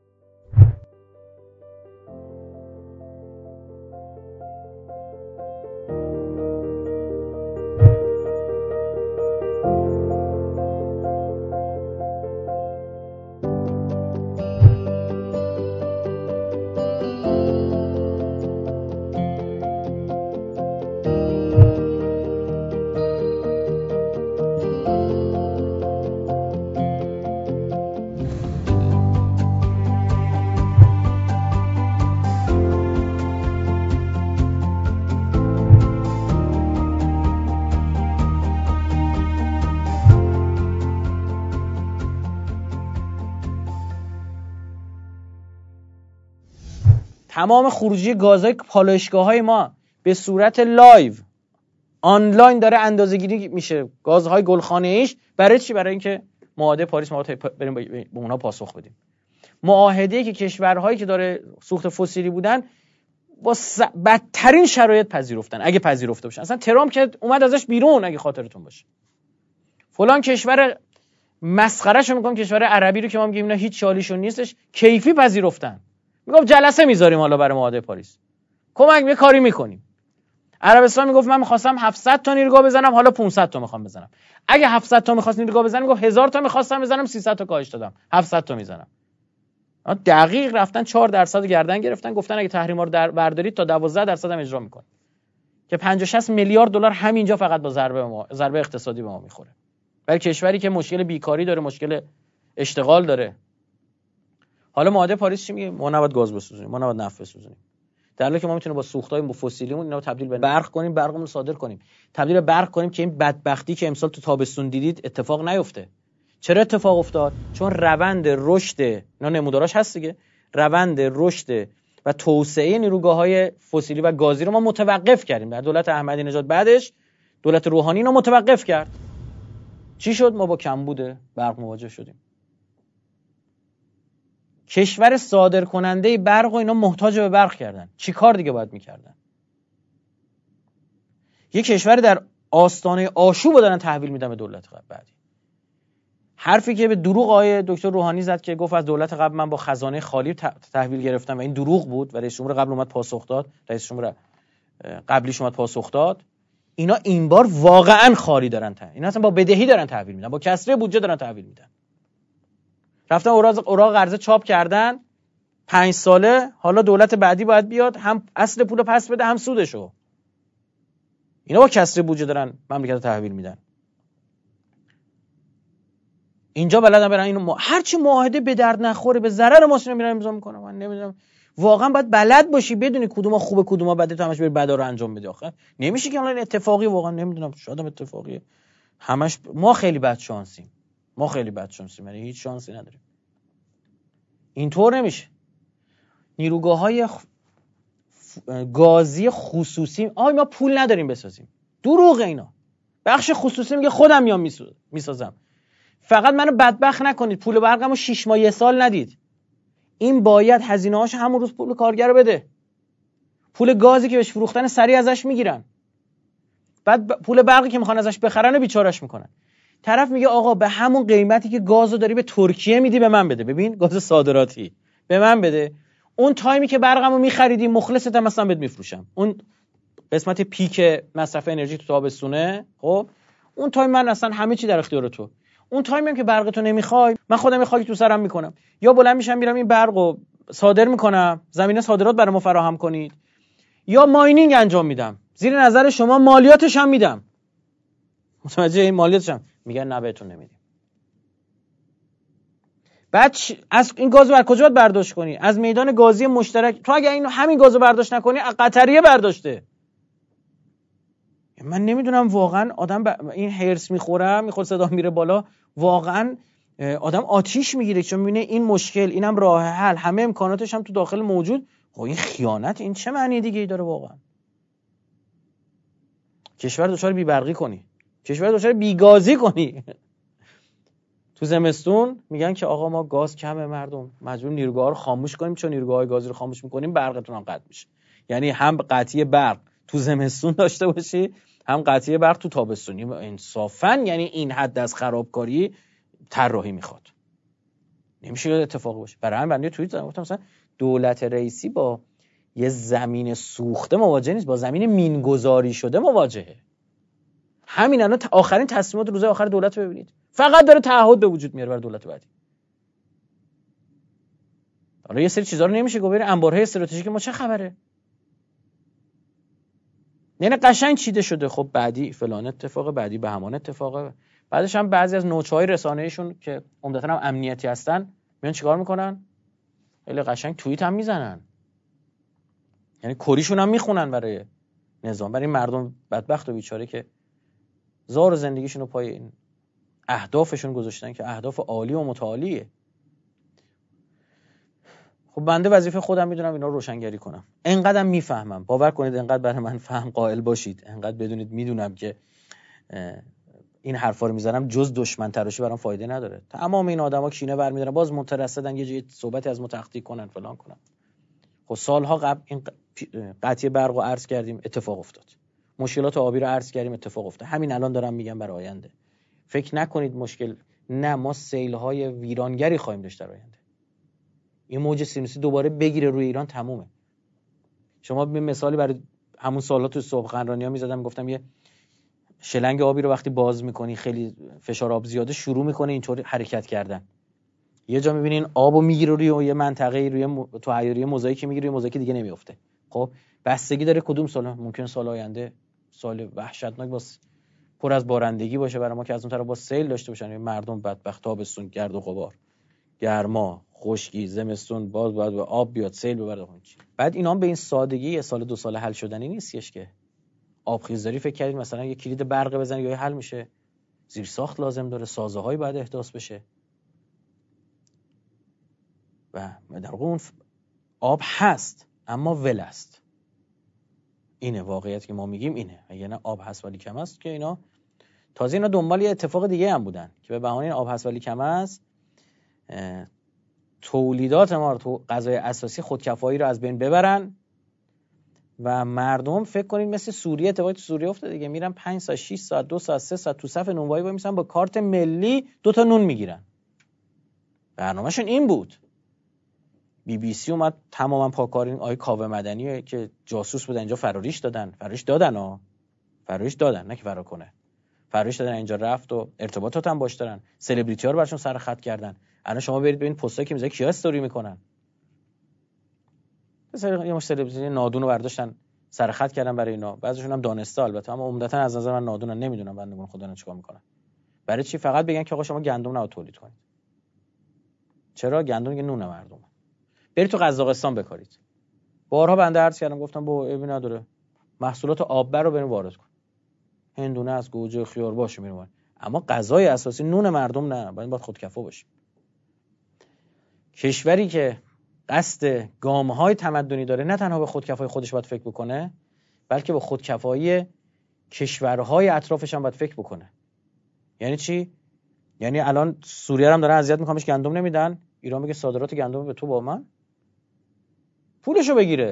تمام خروجی گازهای پالایشگاه‌های ما به صورت لایو آنلاین داره اندازه‌گیری میشه، گازهای گلخانه‌ایش. برای چی؟ برای اینکه معاهده پاریس ما بریم به اونها پاسخ بدیم. معاهده‌ای که کشورهایی که داره سوخت فسیلی بودن با س... بدترین شرایط پذیرفتن، اگه پذیرفته باشن. اصلا ترامپ که اومد ازش بیرون، اگه خاطرتون باشه. فلان کشور مسخرهشو میگم، کشور عربی رو که ما میگیم اینا هیچ چالیشون نیستش، کیفی پذیرفتن. میگم جلسه میذاریم حالا برای معاهده پاریس، کمک یه کاری میکنیم. عربستان میگفت من میخواستم هفتصد تا نیروگاه بزنم، حالا پانصد تا میخوام بزنم. اگه هفتصد تا میخواست نیروگاه بزنم، میگفت هزار تا میخواستم بزنم، سیصد تا کاهش دادم، هفتصد تا میزنم. دقیق رفتن چهار درصد گردن گرفتن، گفتن اگه تحریما رو در بردارید تا دوازده درصد هم اجرا میکنه، که پنجاه شصت میلیارد دلار همینجا فقط با ضربه ما ضربه اقتصادی به ما میخوره. برای کشوری که مشکل بیکاری داره، مشکل اشتغال داره. حالا معاهده پاریس چی میگه؟ ما نباید گاز بسوزونیم، ما نباید نفت بسوزونیم، در حالی که ما میتونیم با سوختای فسیلیمون اینا رو تبدیل به برق کنیم، برقمون رو صادر کنیم، تبدیل به برق کنیم که این بدبختی که امسال تو تابستون دیدید اتفاق نیفته. چرا اتفاق افتاد؟ چون روند رشد، اینا نموداراش هست دیگه، روند رشد و توسعه نیروگاه‌های فسیلی و گازی رو ما متوقف کردیم. در دولت احمدی نژاد بعدش دولت روحانی اینو متوقف کرد. چی شد؟ ما با کمبود برق مواجه شدیم. کشور صادر کننده برق و اینا محتاج به برق کردن. چی کار دیگه باید میکردن؟ یک کشور در آستانه آشوب رو دارن تحویل میدن به دولت بعدی. حرفی که به دروغ آقای دکتر روحانی زد که گفت از دولت قبل من با خزانه خالی تحویل گرفتم و این دروغ بود و رئیس جمهور قبل اومد پاسخ داد، رئیس جمهور قبلیش اومد پاسخ داد، اینا این بار واقعا خالی دارن تحویل، اینا اصلا با بدهی دارن تحویل میدن، با کسری بودجه دارن تحویل میدن. رفتن اوراق اوراق قرضه چاپ کردن پنج ساله، حالا دولت بعدی باید بیاد هم اصل پولو پس بده هم سودشو. اینا با کسری بودجه دارن مملکت تحویل میدن. اینجا بلدن برن اینو ما... هر چی معاهده به درد نخوره به ضرر ماسونو میرن امضا میکنن. من نمیدونم واقعا باید بلد باشی بدونی کدوما خوبه کدوما بده تا همش بری بدا رو انجام بدی. آخه نمیشه که الان اتفاقی، واقعا نمیدونم شاید اتفاقیه، همش ما خیلی بد شانسیم، ما خیلی بد شانسیم، یعنی هیچ شانسی نداریم. اینطور نمیشه. نیروگاه‌های خ... گازی خصوصی آهای ما پول نداریم بسازیم، دروغه اینا. بخش خصوصی میگه خودم میام میسازم. فقط منو بدبخت نکنید، پول برقمو شش ماه یه سال ندید. این باید هزینه‌هاش همون روز پول کارگر رو بده. پول گازی که بهش فروختن سریع ازش میگیرن، بعد پول برقی که میخوان ازش بخرن و بیچارهش میکنن. طرف میگه آقا به همون قیمتی که گازو داری به ترکیه میدی به من بده، ببین گاز صادراتی به من بده، اون تایمی که برقمو میخریدی مخلصتم مثلا بهت میفروشم، اون قسمت پیک مصرف انرژی تو تابستونه، خب اون تایم من اصلا همه چی در اختیار تو، اون تایمی هم که برق تو نمیخوای من خودم خاک تو سرم میکنم، یا بلند میشم میرم این برقو صادر میکنم، زمینه صادرات برام فراهم کنید، یا ماینینگ انجام میدم، زیر نظر شما مالیاتش هم میدم. متوجه این مالیاتش هم میگن نه بهتون نمیدیم. بعد از این گازو از کجا باید برداشت کنی؟ از میدان گازی مشترک. تو اگه این همین گازو برداشت نکنی قطریه برداشته. من نمیدونم واقعا آدم ب... این هرس میخوره، میخواد صدا میره بالا، واقعا آدم آتیش میگیره چون میبینه این مشکل، اینم راه حل، همه امکاناتش هم تو داخل موجود. خب این خیانت، این چه معنی دیگه ای داره واقعا؟ کشور دچار بی‌برقی کنی، کشور دچار بیگازی کنی. تو زمستون میگن که آقا ما گاز کمه، مردم مجبور نیروگاه‌ها رو خاموش کنیم، چون نیروگاه‌های گازی رو خاموش میکنیم برقتون هم قطع میشه. یعنی هم قطعی برق تو زمستون داشته باشی، هم قطعی برق تو تابستونی. انصافاً یعنی این حد از خرابکاری طراحی میخواد، نمیشه اتفاقی باشه. برای همین بنده توییت گفتم مثلا دولت رئیسی با یه زمین سوخته مواجه نیست، با زمین مینگذاری شده مواجهه. همین الان آخرین تصمیمات روز آخر دولت رو ببینید، فقط داره تعهد به وجود میاره برای دولت بعدی. حالا یه سری چیزا رو نمیشه گفت، انبارهای استراتژیک ما چه خبره؟ یعنی قشنگ چیده شده، خب بعدی فلان اتفاق، بعدی به همان اتفاقه. بعدش هم بعضی از نوچهای رسانه‌ایشون که عمدتاً هم امنیتی هستن میان چیکار میکنن؟ خیلی قشنگ توییت هم میزنن، یعنی کریشون هم میخونن برای نظام، برای مردم بدبخت و بیچاره که زار زندگیشون رو پای این اهدافشون گذاشتن که اهداف عالی و متعالیه. خب بنده وظیفه خودم میدونم اینا رو روشنگری کنم. انقدرم میفهمم، باور کنید انقدر برای من فهم قائل باشید، انقدر بدونید میدونم که این حرفا رو میزنم جز دشمن تراشی برام فایده نداره. تمام این آدما کینه برمی‌دارن، باز مترصدن یه جای صحبتی از متحقق کنن فلان کنن. خب سالها قبل این قطعی برق رو عرض کردیم، اتفاق افتاد. مشکلات آبی رو عرض کردیم، اتفاق افتاد. همین الان دارم میگم برای آینده. فکر نکنید مشکل، نه، ما سیل‌های ویرانگری خواهیم داشت در آینده. این موج سینوسی دوباره بگیره روی ایران تمومه. شما به مثالی برای همون سال‌ها تو صبح قنرانی‌ها می‌زدم، گفتم یه شلنگ آبی رو وقتی باز می‌کنی خیلی فشار آب زیاده شروع می‌کنه اینطوری حرکت کردن. یه جا می‌بینین آبو میگیره روی یه منطقه‌ای، روی م... تو حیاریه موزاییک میگیره، روی موزاییک دیگه نمی‌افته. خب بستگی داره کدوم سال، ممکن سال آینده سال وحشتناک باشه، پر از بارندگی باشه برای ما که از اون طرف با سیل داشته باشن مردم بدبخت، تابستون گرد و غبار، گرما، خشکی، زمستون باز باید به آب بیاد، سیل ببره. بعد اینا هم به این سادگی یه سال دو سال حل شدنی نیستش که آبخیزداری فکر کردید مثلا یه کلید برق بزنید یا حل میشه. زیر ساخت لازم داره، سازه‌هایی باید احداث بشه و در واقع اون آب هست اما ول است. اینه واقعیت که ما میگیم، اینه. یعنی آب هست ولی کم است که اینا تازه اینا دنبال یه اتفاق دیگه هم بودن که به بهانه این آب هست ولی کم است تولیدات ما رو تو غذای اساسی خودکفایی رو از بین ببرن و مردم فکر کنید مثل سوریه، اتفاقی تو سوریه افتاد دیگه، میرن پنج ساعت شش ساعت دو ساعت سه ساعت تو صف نونوایی وای میسن با کارت ملی دو تا نون میگیرن. برنامه‌شون این بود. بی بی سی اومد تماما پاکارین آقای کاوه مدنی که جاسوس بودن اینجا فراریش دادن، فراریش دادن ها. فراریش دادن نه که فرار کنه. فراریش دادن اینجا رفت و ارتباطات هم باش دارن. سلبریتی‌ها رو براشون سر خط کردن. الان شما برید ببین پستایی که میذاره کیا استوری میکنن. مثلا یه مش سلبریتی نادون رو برداشتن سر خط کردن برای اینا. بعضیشون هم دانسته البته، اما عمدتا از نظر من نادونن، نمیدونم بندگان خدا نه چیکار میکنن. برای چی؟ فقط بگن که آقا شما گندم نباید تولید کنید. چرا؟ گندم که نون مردمه. برید تو قزاقستان بکارید. بارها بنده عرض کردم گفتم با عیبی نداره. محصولات آببر رو بریم وارد کن. هندونه از گوجه خیار باشه میرون. اما غذای اساسی نون مردم نه، باید باید خودکفا باشیم. کشوری که قصد گام‌های تمدنی داره نه تنها به خودکفایی خودش باید فکر بکنه، بلکه به خودکفایی کشورهای اطرافش هم باید فکر بکنه. یعنی چی؟ یعنی الان سوریه هم دارن اذیت میکننش گندم نمیدن، ایران میگه صادرات گندم به تو با من پولشو بگیره،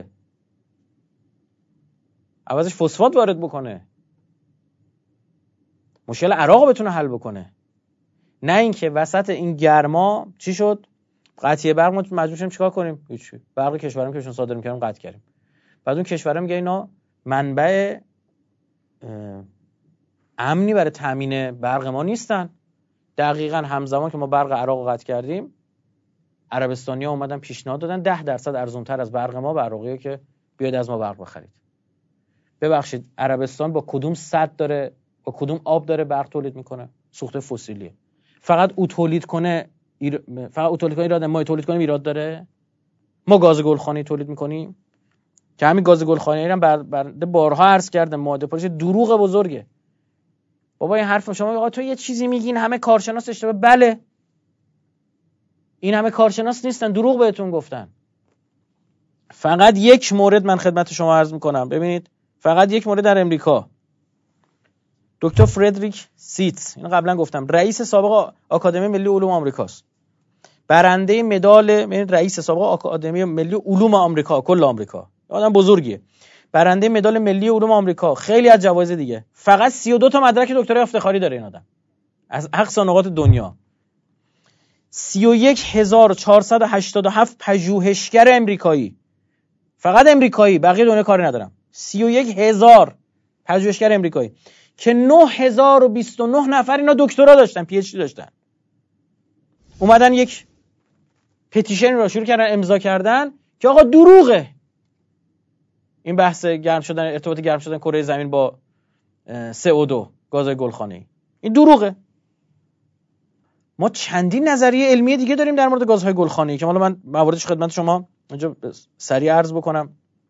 عوضش فسفات وارد بکنه، مشکل عراق بتونه حل بکنه. نه اینکه وسط این گرما چی شد؟ قطعی برق ما مجبور شدیم چیکار کنیم؟ هیچ. برق کشورم که بهشون صادر می‌کردیم قطع کردیم. بعد اون کشورم میگه اینا منبع امنی برای تامین برق ما نیستن. دقیقاً همزمان که ما برق عراق رو قطع کردیم، عربستانی‌ها اومدن پیشنهاد دادن ده درصد ارزان‌تر از برق ما به عراقی‌ها که بیاید از ما برق بخرید. ببخشید عربستان با کدوم سد داره، با کدوم آب داره برق تولید میکنه؟ سوخت فسیلیه. فقط او تولید کنه ایر... فقط او تولید کنه ایراد، ما تولید کنیم ایراد داره. ما گاز گلخانه‌ای تولید میکنیم که همین گاز گلخانه‌ای هم بر بر بارها عرض کردم ماده پروژه دروغ بزرگه. بابا این حرف شما آقا تو یه چیزی میگین همه کارشناس اشتباه. بله این همه کارشناس نیستن، دروغ بهتون گفتن. فقط یک مورد من خدمت شما عرض میکنم، ببینید فقط یک مورد در امریکا، دکتر فردریک سیتس، اینو قبلا گفتم، رئیس سابق آکادمی ملی علوم آمریکاست، برنده مدال، یعنی رئیس سابق آکادمی ملی علوم آمریکا، کل آمریکا، آدم بزرگیه، برنده مدال ملی علوم آمریکا، خیلی از جوایز دیگه. فقط سی و دو تا مدرک دکترای افتخاری داره این آدم از اقصا نقاط دنیا. سی و یک هزار و چهارصد و هشتاد و هفت پژوهشگر امریکایی، فقط امریکایی، بقیه دنیا کاری ندارم. سی و یک هزار پژوهشگر امریکایی که نه هزار و بیست و نه نفر اینا دکترا داشتن، پی اچ دی داشتن. اومدن یک پتیشن رو شروع کردن امضا کردن که آقا دروغه این بحث گرم شدن، ارتباط گرم شدن کره زمین با سی او دو، گاز گلخانه‌ای، این دروغه. ما چندین نظریه علمی دیگه داریم در مورد گازهای گلخانه‌ای که حالا من مواردش خدمت شما اینجا سریع عرض بکنم.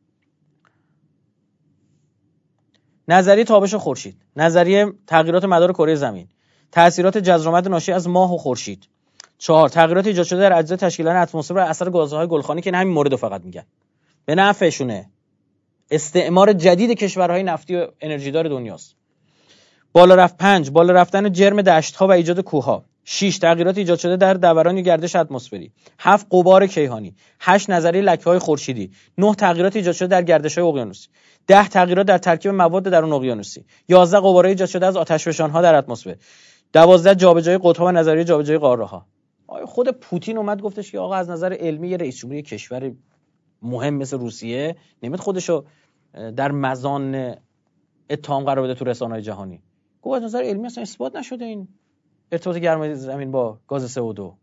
نظریه تابش خورشید، نظریه تغییرات مدار کره زمین، تأثیرات جزرآمد ناشی از ماه و خورشید. چهار، تغییرات ایجاد شده در اجزای تشکیل‌دهنده اتمسفر بر اثر گازهای گلخانه‌ای که همین مورد رو فقط میگن. به نفعشونه. استعمار جدید کشورهای نفتی و انرژیدار دنیاست. بالا رفت پنج، بالا رفتن جرم دشت‌ها و ایجاد کوه‌ها. شش، تغییرات ایجاد شده در دوران یا گردش اتمسفری. هفت، غبار کیهانی. هشت، نظریه لکه‌های خورشیدی. نه، تغییرات ایجاد شده در گردش‌های اقیانوسی. ده، تغییرات در ترکیب مواد درون اقیانوسی. یازده، غبارهای ایجاد شده از آتشفشان‌ها در اتمسفر. دوازده، جابجایی قطب‌ها و نظریه جابجایی قاره‌ها. آیا خود پوتین اومد گفتش که آقا از نظر علمی یه رئیس جمهوری کشور مهم مثل روسیه نمیاد خودشو در مزان اتهام قرار بده تو رسانه‌های جهانی؟ گفت از نظر علمی اصلا اثبات نشده این ارتباط گرمای زمین با گاز سی او دو.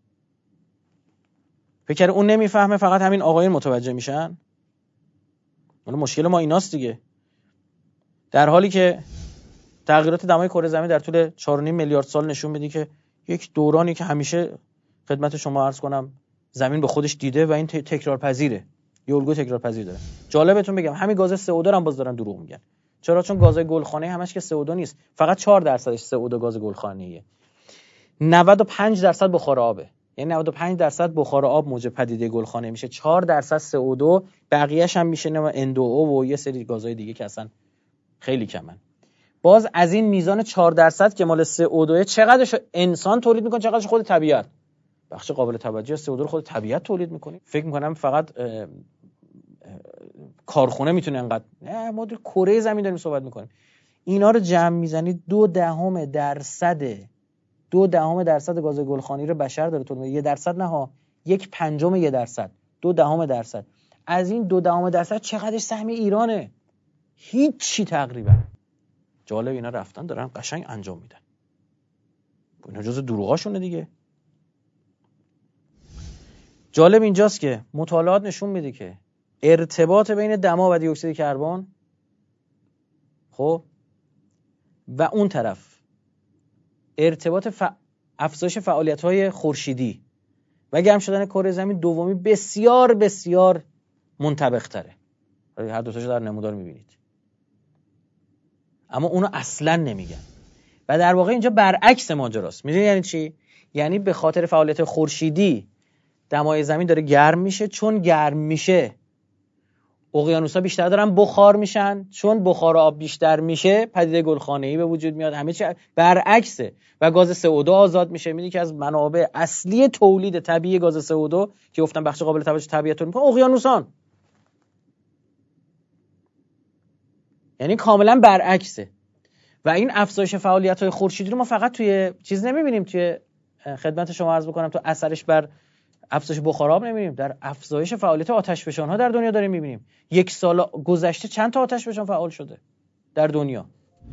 فکر اون نمیفهمه، فقط همین آقایون متوجه میشن. حالا مشکل ما ایناست دیگه. در حالی که تغییرات دمای کره زمین در طول چهار و نیم میلیارد سال نشون میده که یک دورانی که همیشه خدمت شما عرض کنم زمین به خودش دیده و این تکرار پذیره، یه الگوی تکرار پذیر داره. جالبتون بگم همین گاز سی او دو هم باز دارن دروغ میگن. چرا؟ چون گازهای گلخانه‌ای همش که سی او دو نیست، فقط چهار درصدش سی او دو گاز گلخانه‌ایه. نود و پنج درصد بخار آبه، یعنی نود و پنج درصد بخار آب موجب پدیده گلخانه میشه، چهار درصد سی او دو، بقیه‌اش هم میشه نه ان دو او و یه سری گازهای دیگه که اصلا خیلی کمن. باز از این میزان چهار درصد که مال سی او دو چقدرش انسان تولید میکنه، چقدرش خود طبیعت. بخش قابل توجه سی او دو رو خود طبیعت تولید میکنه. فکر میکنم فقط اه اه کارخونه میتونه انقدر، نه ما در کره زمین داریم صحبت میکنیم. اینا رو جمع میزنید دو دهم درصد دو دهم درصد گاز گلخانی رو بشر داره تولید میکنه. یه درصد نه ها، یک پنجم یه درصد، دو دهم درصد. از این دو دهم درصد چقدرش سهم ایرانه؟ هیچی تقریبا. جالب اینا رفتن دارن قشنگ انجام میدن. اینا جزء دروغاشونه دیگه. جالب اینجاست که مطالعات نشون میده که ارتباط بین دما و دی اکسید کربن خب و اون طرف ارتباط ف... افزایش فعالیت‌های خورشیدی و گرم شدن کره زمین دومی بسیار بسیار منطبق تره. هر دو تاشو در نمودار میبینید. اما اونو اصلا نمیگن. و در واقع اینجا برعکس ماجراست. میدونی یعنی چی؟ یعنی به خاطر فعالیت خورشیدی دمای زمین داره گرم میشه، چون گرم میشه اقیانوس‌ها بیشتر دارن بخار میشن، چون بخار آب بیشتر میشه پدیده گلخانه‌ای به وجود میاد. همه چی برعکسه و گاز سی او دو آزاد میشه. میدونی که از منابع اصلی تولید طبیعی گاز سی او دو که گفتم بخش قابل توجه طبیعت رو میکنه اقیانوسان. یعنی کاملا برعکسه. و این افزایش فعالیت‌های خورشیدی رو ما فقط توی چیز نمیبینیم، توی خدمت شما عرض بکنم تو اثرش بر افزایش بخار آب نمیبینیم، در افزایش فعالیت آتشفشان‌ها در دنیا داریم میبینیم. یک سال گذشته چند تا آتشفشان فعال شده در دنیا؟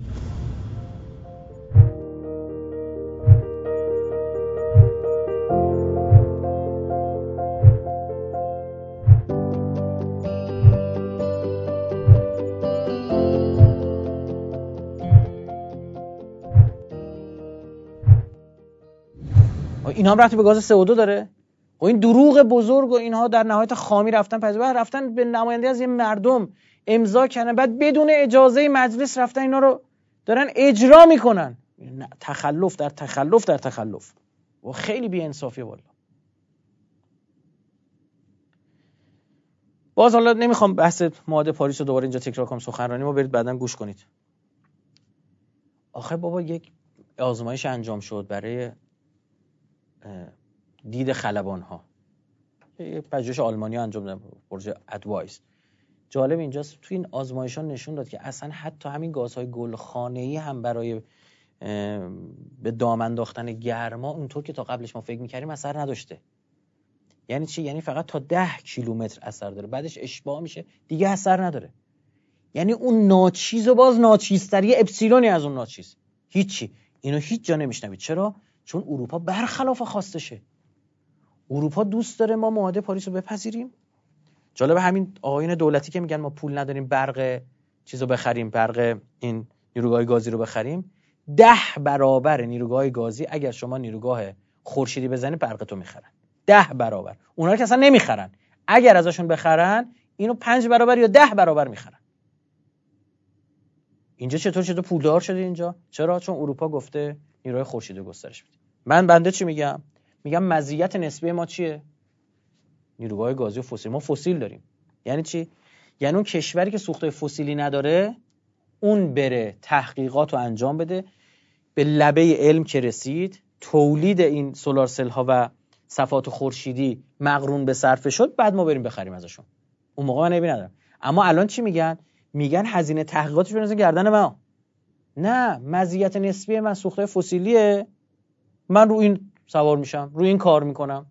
اینا هم رفتی به گاز سی او دو داره؟ و این دروغ بزرگ و اینها در نهایت خامی رفتن پس بعد رفتن به نماینده از یه مردم امضا کردن، بعد بدون اجازه مجلس رفتن اینا رو دارن اجرا میکنن. تخلف در تخلف در تخلف و خیلی بی‌انصافیه والا. باز حالا نمیخوام بحث معاهده پاریس رو دوباره اینجا تکرار کنم، سخنرانی ما برید بعداً گوش کنید. آخه بابا یک آزمایش انجام شد برای دید خلبان ها، یه پژوهش آلمانی ها انجام دادن، پروژه ادوایس. جالب اینجاست تو این آزمایش ها نشون داد که اصلا حتی همین گازهای گلخانه‌ای هم برای به دام انداختن گرما اونطور که تا قبلش ما فکر می‌کردیم اثر نداشته. یعنی چی؟ یعنی فقط تا ده کیلومتر اثر داره، بعدش اشباع میشه دیگه اثر نداره. یعنی اون ناچیز و باز ناچیزتر، یه اپسیلونی از اون ناچیز، هیچی. اینو هیچ جا نمیشنوید. چرا؟ چون اروپا برخلاف خواستشه. اروپا دوست داره ما معاهده پاریس رو بپذیریم. جالب همین آقایون دولتی که میگن ما پول نداریم برق چیزو بخریم، برق این نیروگاه گازی رو بخریم، ده برابر نیروگاه گازی اگر شما نیروگاه خورشیدی بزنید برق تو میخرن. ده برابر. اونا که اصلا نمیخرن. اگر ازشون بخرن اینو پنج برابر یا ده برابر میخرن. اینجا چطور چطور پولدار شده اینجا؟ چرا؟ چون اروپا گفته نیروی خورشیدی گسترش بده. من بنده چی میگم؟ میگم مزیت نسبی ما چیه؟ نیروگاه گازی و فسیل. ما فسیل داریم. یعنی چی؟ یعنی اون کشوری که سوختهای فسیلی نداره اون بره تحقیقات رو انجام بده، به لبه علم که رسید، تولید این سولار سل ها و صفحات خورشیدی مقرون به صرفه شد، بعد ما بریم بخریم ازشون. اون موقع من نبی ندارم. اما الان چی میگن؟ میگن هزینه تحقیقاتش بنویسن گردن ما. نه، مزیت نسبی من سوختهای فسیلیه، من رو این سوار میشم، رو این کار میکنم.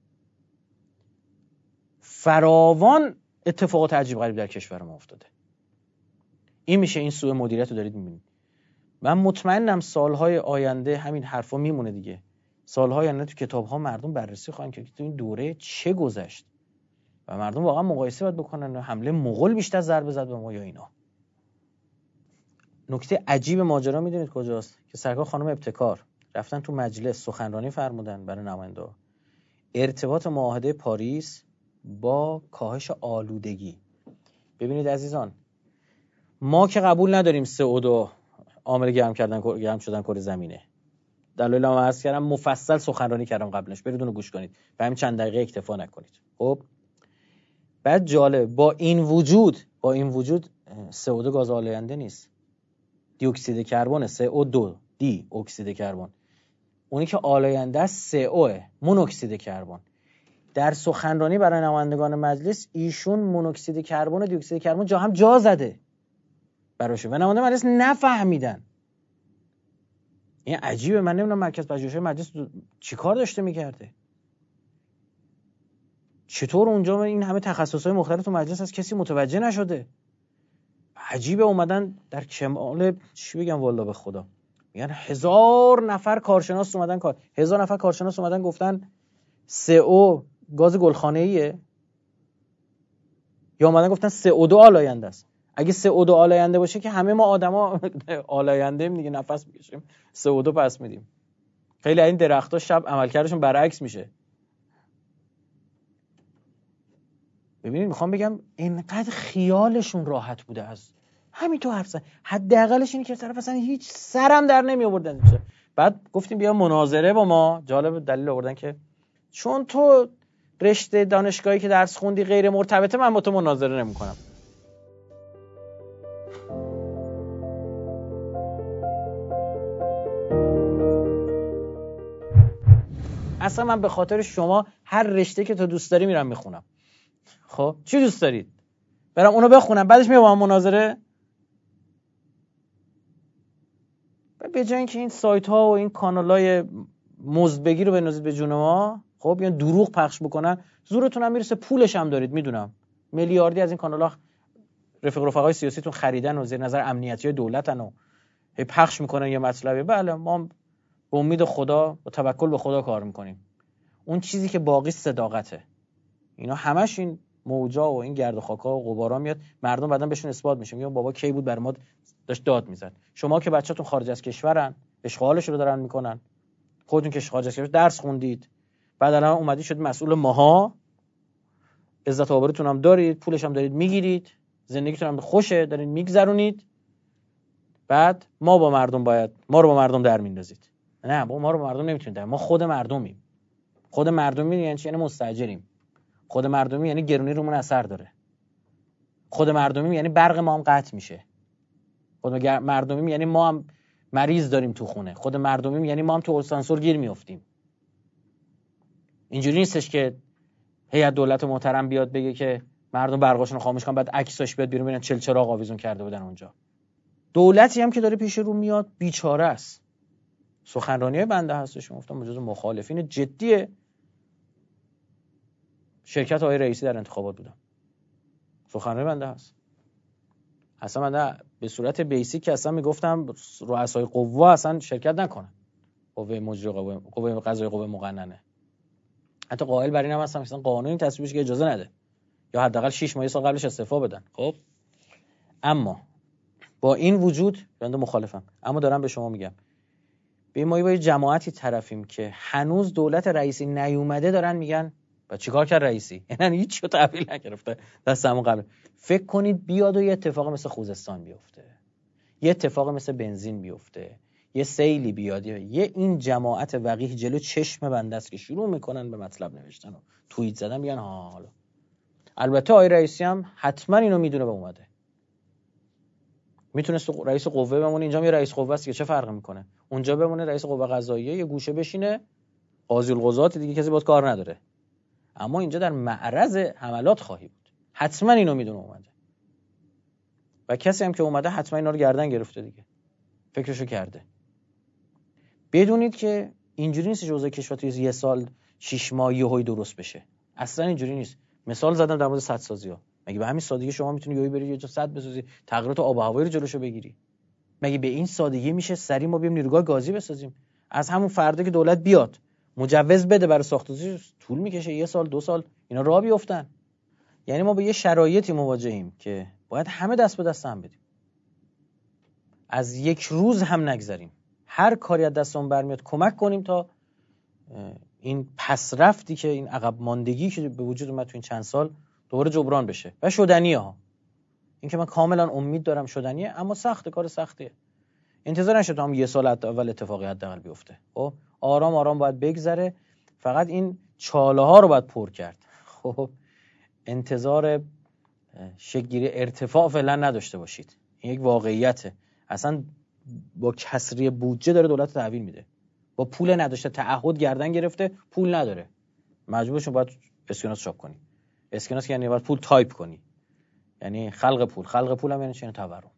فراوان اتفاقات عجیب غریب در کشور ما افتاده. این میشه این سوء مدیریت رو دارید میبینید. من مطمئنم سالهای آینده همین حرفا میمونه دیگه. سالهای آینده تو کتاب‌ها مردم بررسی خواهند کرد که تو این دوره چه گذشت و مردم واقعا مقایسه باید بکنن. حمله مغول بیشتر ضربه زد به ما یا اینا؟ نکته عجیب ماجرا میدونید کجاست؟ که سرکار خانم ابتکار رفتن تو مجلس سخنرانی فرمودن برای نماینده‌ها. ارتباط معاهده پاریس با کاهش آلودگی. ببینید عزیزان، ما که قبول نداریم سی او دو عامل گرم کردن گرم شدن کره زمینه. دلایلم عرض کردم، مفصل سخنرانی کردم قبلش، برید اونو گوش کنید. به همین چند دقیقه اکتفا نکنید. خب بعد جالب، با این وجود با این وجود سی او دو گاز آلاینده نیست. دی اکسید کربن، سی او دو، دی اکسید کربن. اونی که آلاینده است سی او، مونوکسید کربن. در سخنرانی برای نمایندگان مجلس ایشون مونوکسید کربن و دی اکسید کربن جا هم جا زده براشون و نماینده مجلس نفهمیدن. این عجیبه. من نمیدونم مرکز پژوهش‌های مجلس چیکار داشته میکرده. چطور اونجا این همه تخصصهای مختلف تو مجلس از کسی متوجه نشده؟ عجیبه. اومدن در کمال چی بگم والله به خدا، میگن هزار نفر کارشناس اومدن کار هزار نفر کارشناس اومدن گفتن سی او گاز گلخانه‌ایه، یا اومدن گفتن سی او دو آلاینده است. اگه سی او دو آلاینده باشه که همه ما آدما آلاینده ایم دیگه، نفس میکشیم سی او دو پس میدیم. خیلی این درخت‌ها شب عملکردشون برعکس میشه. ببینید میخوام بگم اینقدر خیالشون راحت بوده از همین تو حرف زدن. حداقلش اینه که طرف اصلا هیچ سرم در نمی آوردن. بعد گفتیم بیا مناظره با ما. جالب دلیل آوردن که چون تو رشته دانشگاهی که درس خوندی غیر مرتبطه، من با تو مناظره نمی‌کنم. اصلا من به خاطر شما هر رشته که تو دوست داری میرم میخونم. خب چی دوست دارید؟ برام اونو بخونم بعدش میام با هم مناظره؟ به جای اینکه این سایت ها و این کانالای مزدبگی رو بنوزید به جون ما، خب یا دروغ پخش بکنن، زورتون هم میرسه، پولش هم دارید، میدونم میلیاردی از این کانال‌ها رفیق رفقای سیاسیتون خریدن و زیر نظر امنیتی دولتن و پخش میکنن یه مطلبی. بله ما به امید خدا و توکل به خدا کار میکنیم. اون چیزی که باقی صداقته. اینا همش این موجا و این گرد و خاکا و غبارا میاد، مردم بعدن بهشون اثبات میشه، میگن بابا کی بود بر ما داشت داد میزد. شما که بچه‌تون خارج از کشورن، اشغالش رو دارن میکنن، خودتون که خارج از کشور درس خوندید، بعد الان اومدید شد مسئول ماها، عزت و آبروتون هم دارید، پولش هم دارید میگیرید، زندگیتون هم خوشه دارید میگذرونید، بعد ما با مردم باید ما رو با مردم در میندازید. نه با ما رو با مردم نمیتونید در، ما خود مردمیم. خود مردمی یعنی چی؟ یعنی مستاجریم. خود مردمی یعنی گرونی رومون اثر داره. خود مردمی یعنی برق ما هم قطع میشه. خود مردمی یعنی ما هم مریض داریم تو خونه. خود مردمی یعنی ما هم تو آسانسور گیر میافتیم. اینجوری نیستش که هیئت دولت محترم بیاد بگه که مردم برقاشون رو خاموش کنن، بعد عکساش بیاد بیرون ببینن چل چراغ آویزون کرده بودن اونجا. دولتی هم که داره پیش رو میاد بیچاره است. سخنرانی‌های بنده هستش، گفتم جزو مخالفین جدی شرکت آقای رئیسی در انتخابات بودم. سخنرانی بنده هست. اصلا من به صورت بیسیک که اصلا میگفتم رؤسای قوا اصلا شرکت نکنن. قوه مجری، قوه قوه قضاییه، قوه مقننه. حتی قائل بر این هم هستم اصلا قانونی تصویبش که اجازه نده، یا حداقل شش ماه سال قبلش استعفا بدن. خب اما با این وجود بنده مخالفم. اما دارم به شما میگم به ما با جماعتی طرفیم که هنوز دولت رئیسی نیومده دارن میگن و چیکار کرد رئیسی؟ یعنی هیچ چیو تحویل نگرفته دست همون قبل. فکر کنید بیاد و یه اتفاق مثل خوزستان بیفته، یه اتفاق مثل بنزین بیفته، یه سیلی بیاد، یه این جماعت وقیح جلو چشم بنده است که شروع میکنن به مطلب نوشتن و توییت زدن، میگن ها حالا. البته آقای رئیسی هم حتما اینو میدونه و اومده. میتونست رئیس قوه بمونه، اینجا یه رئیس قوه است که چه فرقی میکنه؟ اونجا بمونه رئیس قوه قضاییه، یه گوشه بشینه، قاضی القضات دیگه کسی باهاش کار نداره. اما اینجا در معرض حملات خواهی بود. حتما اینو میدونه اومده. و کسی هم که اومده حتما اینا رو گردن گرفته دیگه. فکرشو کرده. بدونید که اینجوری نیست جزء کشور توی یه سال شش ماه یهویی درست بشه. اصلا اینجوری نیست. مثال زدم در مورد سدسازی‌ها. مگه به همین سادگی شما میتونی یهویی بری یه جا سد بسازی، تغییرات آب و هوایی رو جلوشو بگیری؟ مگه به این سادگی میشه سری ما بیام نیروگاه گازی بسازیم؟ از همون فردا که دولت بیاد مجوز بده برای ساخت‌وسازی طول میکشه، یه سال دو سال اینا راه بیفتن. یعنی ما با یه شرایطی مواجهیم که باید همه دست به دست هم بدیم. از یک روز هم نگذریم. هر کاری از دستمون برمیاد کمک کنیم تا این پسرفتی که این عقب ماندگی که به وجود اومد تو این چند سال دوباره جبران بشه و شدنیه ها. این که من کاملا امید دارم شدنیه، اما سخته، کار سختیه. انتظار نشه تا هم یه سال اول اتفاقی حداقل بیفته. خب آرام آرام باید بگذره. فقط این چاله ها رو باید پر کرد. خب انتظار شکل‌گیری ارتفاع فعلا نداشته باشید. این یک واقعیته. اصلا با کسری بودجه داره دولت تحویل میده. با پول نداشته، تعهد گردن گرفته، پول نداره. مجبورشون باید اسکناس چاپ کنی. اسکناس یعنی باید پول تایپ کنی، یعنی خلق پول. خلق پول هم یعنی چنین تورم،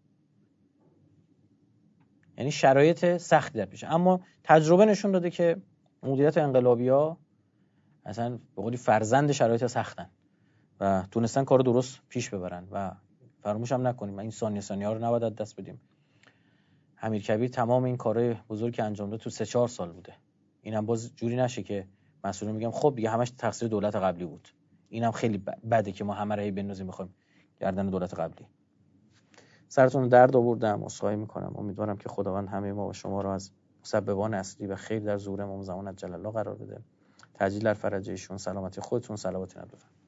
یعنی شرایط سختی در پیشه. اما تجربه نشون داده که مدیریت انقلابی‌ها اصلا به قولی فرزند شرایط سختن و تونستن کارو درست پیش ببرن و فراموش هم نکنیم این ثانیه ثانیه ها رو نباید از دست بدیم. امیرکبیر تمام این کارهای بزرگی که انجام داد تو سه چهار سال بوده. اینم باز جوری نشه که مسئولین میگم خب دیگه همش تقصیر دولت قبلی بود. اینم خیلی بده که ما همه رو بندازیم بخوایم گردن دولت قبلی. سرتون درد آوردم، عذرخواهی میکنم. امیدوارم که خداوند همه ما و شما رو از مسببان اصلی و خیر در ظهور امام زمان جل الله قرار بده. تعجیل در فرج ایشون، سلامتی خودتون، صلوات نبی.